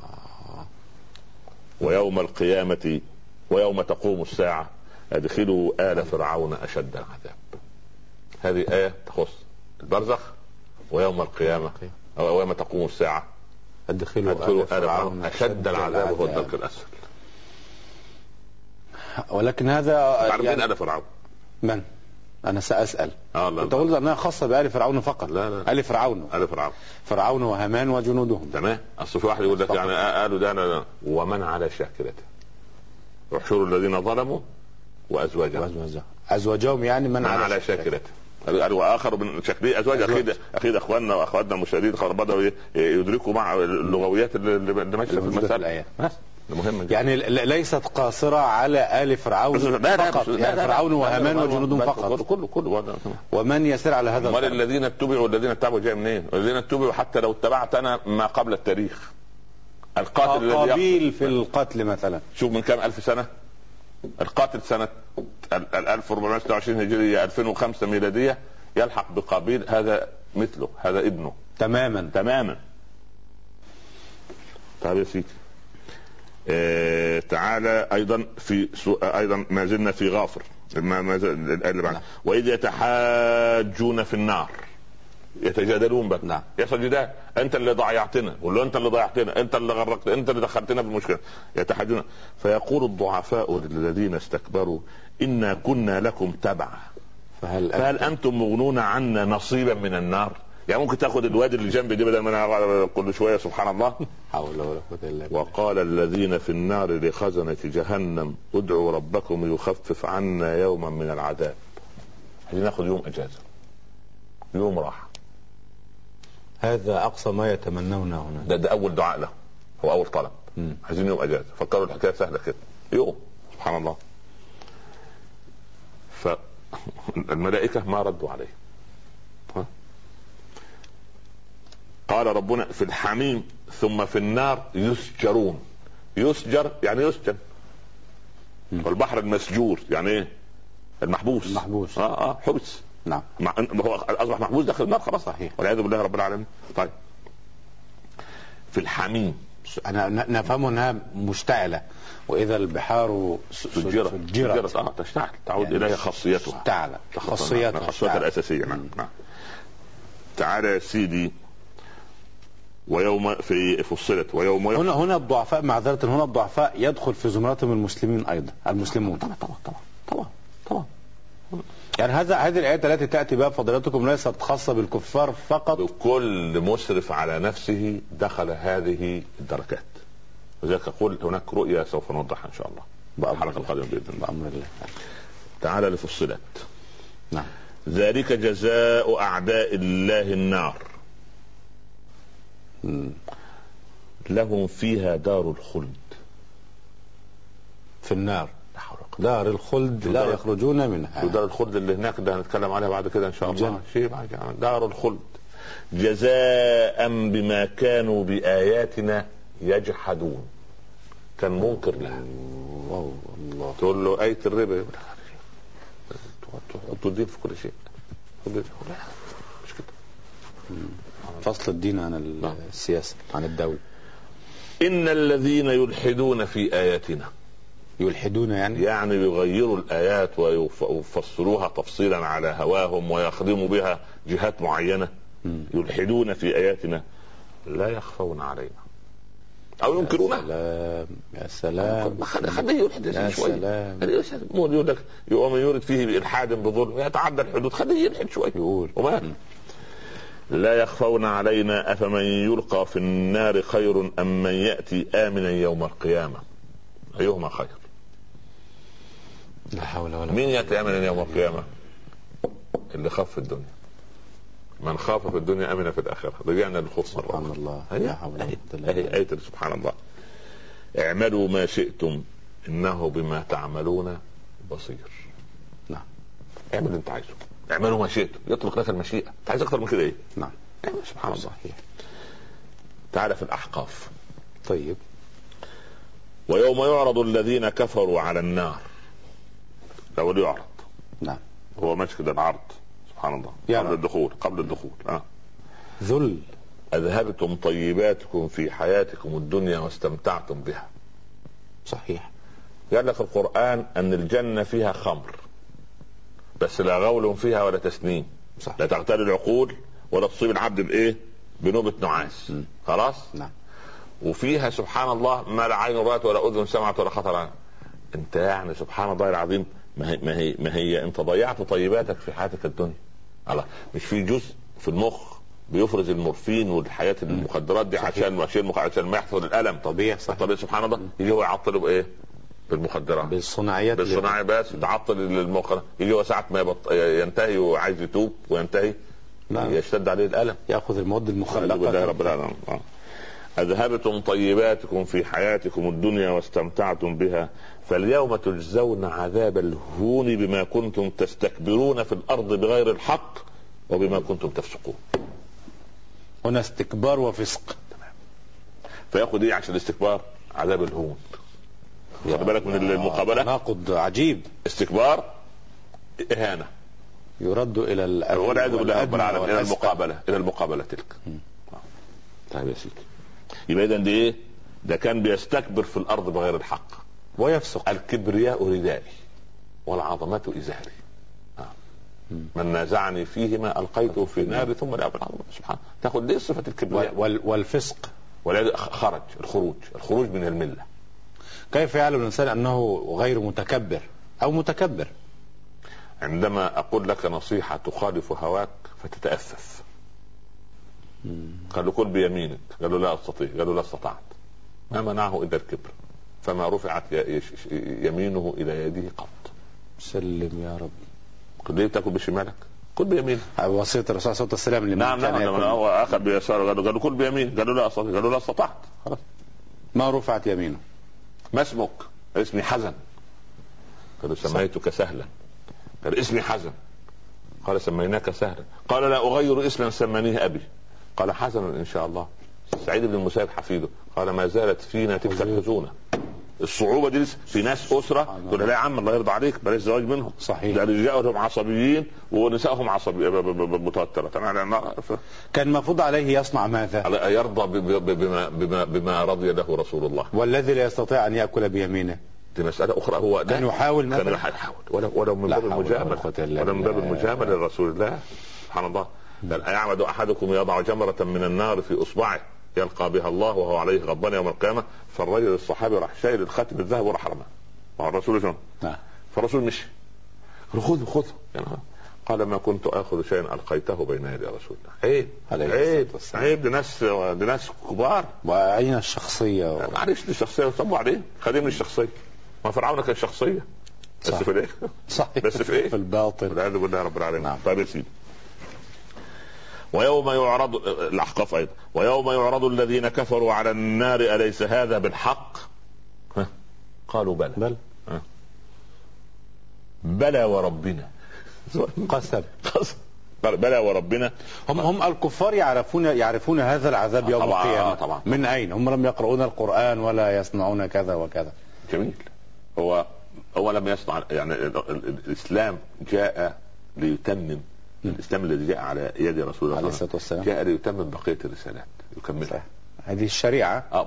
ويوم القيامة ويوم تقوم الساعة ادخلوا آل فرعون أشد العذاب. هذه آية تخص البرزخ ويوم القيامة ويوم تقوم الساعة ادخلوا آل فرعون أشد العذاب وهو الدرك الأسفل. ولكن هذا يعني آل فرعون من؟ أنا سأسأل. أنت قلت أنها خاصة بآل فرعون فقط. لا. آل فرعون وهامان وجنودهم. تمام. أصل في واحد يقول لك يعني قالوا ده ومن على شاكلته احشروا الذين ظلموا وأزواجهم يعني من على شاكلته. واخر من شكلي ازواج اكيد اخواننا واخواتنا المشاهدين بدأوا يدركوا مع اللغويات اللي ماشيه في المسألة المهمة يعني ليست قاصرة على آل فرعون فقط، يعني فرعون وهامان وجنودهم فقط، كله ومن يسير على هذا. الذين اتبعوا والذين اتبعوا جاء منين؟ والذين اتبعوا حتى لو اتبعتنا ما قبل التاريخ. القاتل قابيل في القتل مثلا، شوف من كم ألف سنة القاتل، سنة 1426 هجرية 2005 ميلادية، يلحق بقابيل هذا مثله، هذا ابنه تماما. طيب يا سيدي، تعالى ايضا ايضا ما زلنا في غافر، وإذ يتحاجون في النار يتجادلون بك. نعم. يحصل جدال، انت اللي ضيعتنا، ولا انت اللي ضيعتنا، انت اللي غرقتنا، انت اللي دخلتنا في المشكله. يتحاجون، فيقول الضعفاء للذين استكبروا إنا كنا لكم تبعا فهل انتم مغنون عنا نصيبا من النار. يعني ممكن تاخد الوادي اللي جنبي دي بدل ما انا كل شويه سبحان الله. حول ولا قوه الا بالله. وقال الذين في النار لخزنة جهنم ادعوا ربكم يخفف عنا يوما من العذاب. عايزين ناخد يوم اجازه، يوم راحه. هذا اقصى ما يتمنونه هنا. ده اول دعاء له، هو اول طلب. عايزين يوم اجازه. فكروا الحكايه سهله كده، يوم سبحان الله. فالملائكه ما ردوا عليه. قال ربنا في الحميم ثم في النار يسجرون. يسجر يعني يسجن. والبحر المسجور يعني ايه؟ المحبوس. حبس. نعم. هو اصبح محبوس داخل النار خلاص. صحيح. والعياذ بالله رب العالمين. طيب في الحميم انا نفهم انها مشتعله، واذا البحار سجرت تشتعل تعود يعني اليها خاصيتها. خاصيتها الاساسيه. نعم. تعالى يا سيدي، ويوم في فصلت ويوم هنا الضعفاء معذرة، هنا الضعفاء يدخل في زمرتهم المسلمين ايضا، المسلمون. طبعا. يعني هذه الآيات التي تأتي بها فضيلتكم ليست خاصة بالكفار فقط. كل مسرف على نفسه دخل هذه الدركات. وذلك أقول هناك رؤية سوف نوضحها إن شاء الله بالحلقة القادمة بإذن الله. بأمر الله. تعالى لفصلت. نعم. ذلك جزاء أعداء الله النار لهم فيها دار الخلد. في النار دار الخلد لا يخرجون منها. ودار الخلد اللي هناك ده هنتكلم عليها بعد كده ان شاء الله. دار الخلد جزاء بما كانوا بآياتنا يجحدون. كان منكر لها. الله. تقول له آية الربا تضيف في كل شيء. مش كده. فصل الدين عن السياسة، عن الدولة. إن الذين يلحدون في آياتنا، يلحدون يعني يغيروا الآيات ويفسروها تفصيلا على هواهم ويخدموا بها جهات معينة. يلحدون في آياتنا لا يخفون علينا أو ينكرونها. يا سلام. خليه يلحد شوية. يقول لك ومن يرد فيه بإلحاد بظلم يتعدى الحدود، خليه يلحد شوية يقول. لا يخفون علينا أفمن يلقى في النار خير أم من يأتي آمنا يوم القيامة أيهما خير. لا حول ولا. مين يأتي آمنا يوم القيامة؟ اللي خاف في الدنيا. من خاف في الدنيا أمن في الآخرة. رجعنا للخوف. سبحان الله. آية سبحان الله. اعملوا ما شئتم إنه بما تعملون بصير. نعم. اعمل انت عايزه. اعملوا ما شئتم، يطلق لك المشيئة. انت عايز اكتر من كده ايه؟ نعم. سبحان الله. تعالى في الأحقاف. طيب. ويوم يعرض الذين كفروا على النار. لو يعرض. نعم. هو ماشي كده العرض سبحان الله. قبل الدخول ذل. أذهبتم طيباتكم في حياتكم الدنيا واستمتعتم بها. صحيح. قال لك القرآن أن الجنة فيها خمر بس لا غول فيها ولا تسنيم. صح. لا تغتال العقول ولا تصيب العبد بإيه؟ بنوبة نعاس. خلاص. نعم. وفيها سبحان الله ما لا عين رأت ولا أذن سمعت ولا خطر عنها. انت يعني سبحان الله العظيم ما هي انت ضيعت طيباتك في حياتك الدنيا. الله، مش في جزء في المخ بيفرز المورفين والحياة المخدرات دي عشان ما يحصل الألم. طبيعي. سبحان الله. يجي هو يعطل بإيه؟ بالمخدرات، بالصناعيات، بالصناعي بس تعطل المخ. يجي هو ساعة ما ينتهي وعايز يتوب وينتهي يشتد عليه الألم، يأخذ المواد المخلقة. بالله رب العالمين. أذهبتم طيباتكم في حياتكم الدنيا واستمتعتم بها فاليوم تجزون عذاب الهون بما كنتم تستكبرون في الأرض بغير الحق وبما كنتم تفسقون. هنا استكبار وفسق. فيأخذ ايه عشان الاستكبار؟ عذاب الهون. خد بالك من المقابلة. تناقض عجيب. استكبار إهانة، يرد الى والعياذ بالله رب العالمين الى المقابله تلك. طيب يا سيدي، يبقى اذا دي ايه؟ ده كان بيستكبر في الارض بغير الحق ويفسق. الكبرياء ردائي والعظمه ازاري. من نازعني فيهما القيته في النار ثم لا ابدا. سبحان، تاخذ ليه صفه الكبرياء والفسق خرج الخروج من المله. كيف يعلم الانسان انه غير متكبر او متكبر؟ عندما اقول لك نصيحه تخالف هواك فتتأفف. قال له كل بيمينك، قال له لا استطيع، قال له لا استطعت، ما منعه الا الكبر، فما رفعت يمينه الى يده قط. سلم يا رب. قل ليه تاكل بشمالك؟ كل بيمينك. وصيه الرسول صلى الله عليه وسلم. نعم هو اخذ بيساره، قال له كل بيمين، قال له لا استطيع، قال له لا استطعت. خلاص ما رفعت يمينه. ما اسمك؟ اسمي حزن. قال له سميتك سهلا. قال اسمي حزن. قال سميناك سهلا. قال لا اغير اسما سمانيه ابي. قال حزن ان شاء الله. سعيد بن المسيب حفيده قال ما زالت فينا تلك الحزونه. الصعوبه دي في ناس اسره تقول لا يا عم الله يرضى عليك بلاش زواج منهم. صحيح. ده رجالهم عصبيين ونسائهم عصبيه متوتره. كان المفروض عليه يصنع ماذا؟ يرضى بما رضي له رسول الله. والذي لا يستطيع ان ياكل بيمينه دي مساله اخرى. هو كان يحاول ولو من باب المجامله لرسول الله. سبحان الله. يعمد احدكم يضع جمره من النار في اصبعه يلقى بها الله وهو عليه غضبان يوم القيامه. فالرجل الصحابي راح شايل الخاتم الذهب وراح رماه مع الرسول شنو؟ فالرسول مشي خذ يعني. قال ما كنت اخذ شيئا القيته بين يدي رسول الله. عيب لناس كبار. واين الشخصيه معلش دي الشخصيه صبوا عليه خديم الشخصيه. ما فرعون كان شخصيه بس في ايه؟ صحيح. بس في ايه؟ في الباطل. والعياذ بالله رب العالمين. طيب يا سيدي، ويوم يعرض الأحقاف أيضا ويوم يعرض الذين كفروا على النار أليس هذا بالحق؟ قالوا بلى. بلى وربنا. قسم. بلى وربنا. هم الكفار يعرفون هذا العذاب يوم القيامة. طبعا. من أين؟ هم لم يقرؤون القرآن ولا يصنعون كذا وكذا. جميل. هو لم يصنع يعني. الإسلام جاء ليتمم. الإسلام الذي جاء على يد رسول الله عليه الصلاة والسلام جاء ليتمم بقية الرسالات يكملها. هذه الشريعة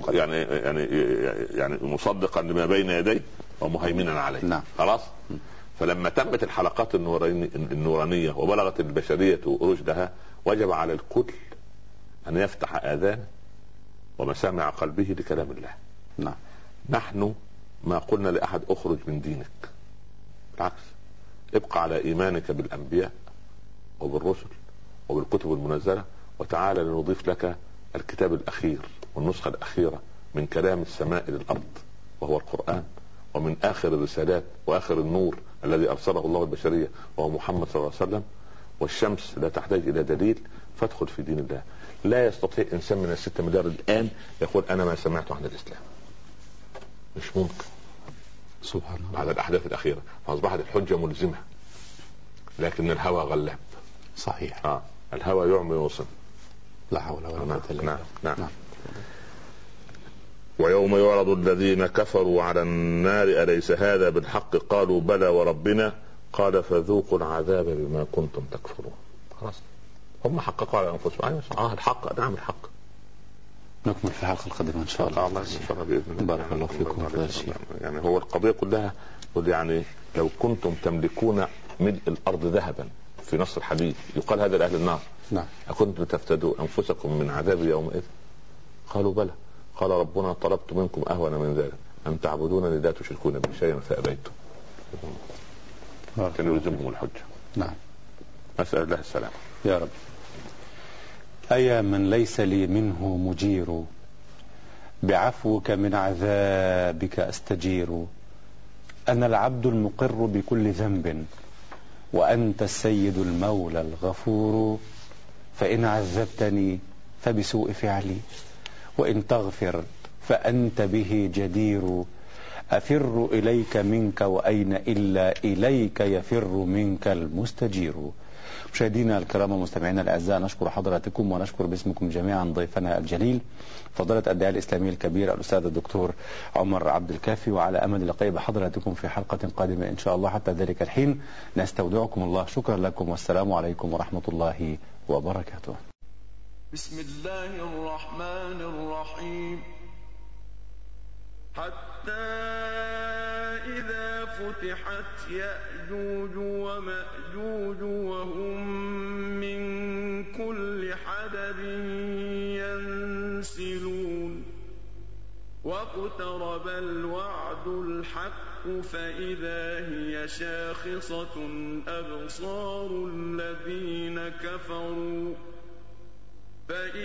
يعني مصدقا لما بين يديه ومهيمنا عليه. نعم. خلاص. فلما تمت الحلقات النورانية وبلغت البشرية رشدها وجب على الكل أن يفتح آذانه ومسامع قلبه لكلام الله. نعم. نحن ما قلنا لأحد أخرج من دينك، بالعكس ابقى على إيمانك بالأنبياء وبالرسل وبالكتب المنزلة وتعالى لنضيف لك الكتاب الأخير والنسخة الأخيرة من كلام السماء للأرض وهو القرآن، ومن آخر الرسالات وآخر النور الذي أرسله الله البشرية وهو محمد صلى الله عليه وسلم. والشمس لا تحتاج إلى دليل فادخل في دين الله. لا يستطيع إنسان من 6 مليار الآن يقول أنا ما سمعت عن الإسلام. مش ممكن. سبحان الله. بعد الأحداث الأخيرة فأصبحت الحجة ملزمة لكن الهوى غلاب. صحيح. الهوى يعمي ويوصل. لا حول ولا قوة إلا بالله. نعم. ويوم يعرض الذين كفروا على النار أليس هذا بالحق؟ قالوا بلى وربنا. قال فذوقوا العذاب بما كنتم تكفرون. خلاص هم حققوا على أنفسهم. الحق. نعم الحق. نكمل في الحلقة القادمة إن شاء الله. إن شاء الله بإذن الله. بارك الله فيكم. يعني هو القضية كلها يعني لو كنتم تملكون ملء الأرض ذهبا في نص الحديث يقال هذا لأهل النار. نعم. أكنتم تفتدوا أنفسكم من عذاب يومئذ؟ قالوا بلى. قال ربنا طلبت منكم أهون من ذلك أن تعبدونني لا تشركون بي شيئا فأبيتم. كان يلزمهم الحجة. نعم. أسأل الله السلام يا رب. أيا من ليس لي منه مجير بعفوك من عذابك أستجير. أنا العبد المقر بكل ذنب وأنت السيد المولى الغفور. فإن عذبتني فبسوء فعلي وإن تغفر فأنت به جدير. أفر إليك منك وأين إلا إليك يفر منك المستجير. مشاهدينا الكرام ومستمعينا الأعزاء، نشكر حضراتكم ونشكر باسمكم جميعا ضيفنا الجليل فضيلة الداعية الإسلامي الكبير الأستاذ الدكتور عمر عبد الكافي، وعلى أمل اللقاء بحضراتكم في حلقة قادمة إن شاء الله. حتى ذلك الحين نستودعكم الله، شكرا لكم والسلام عليكم ورحمة الله وبركاته. بسم الله الرحمن الرحيم. حتى إذا فتحت يأجوج ومأجوج وهم من كل حدب ينسلون واقترب الوعد الحق فإذا هي شاخصة أبصار الذين كفروا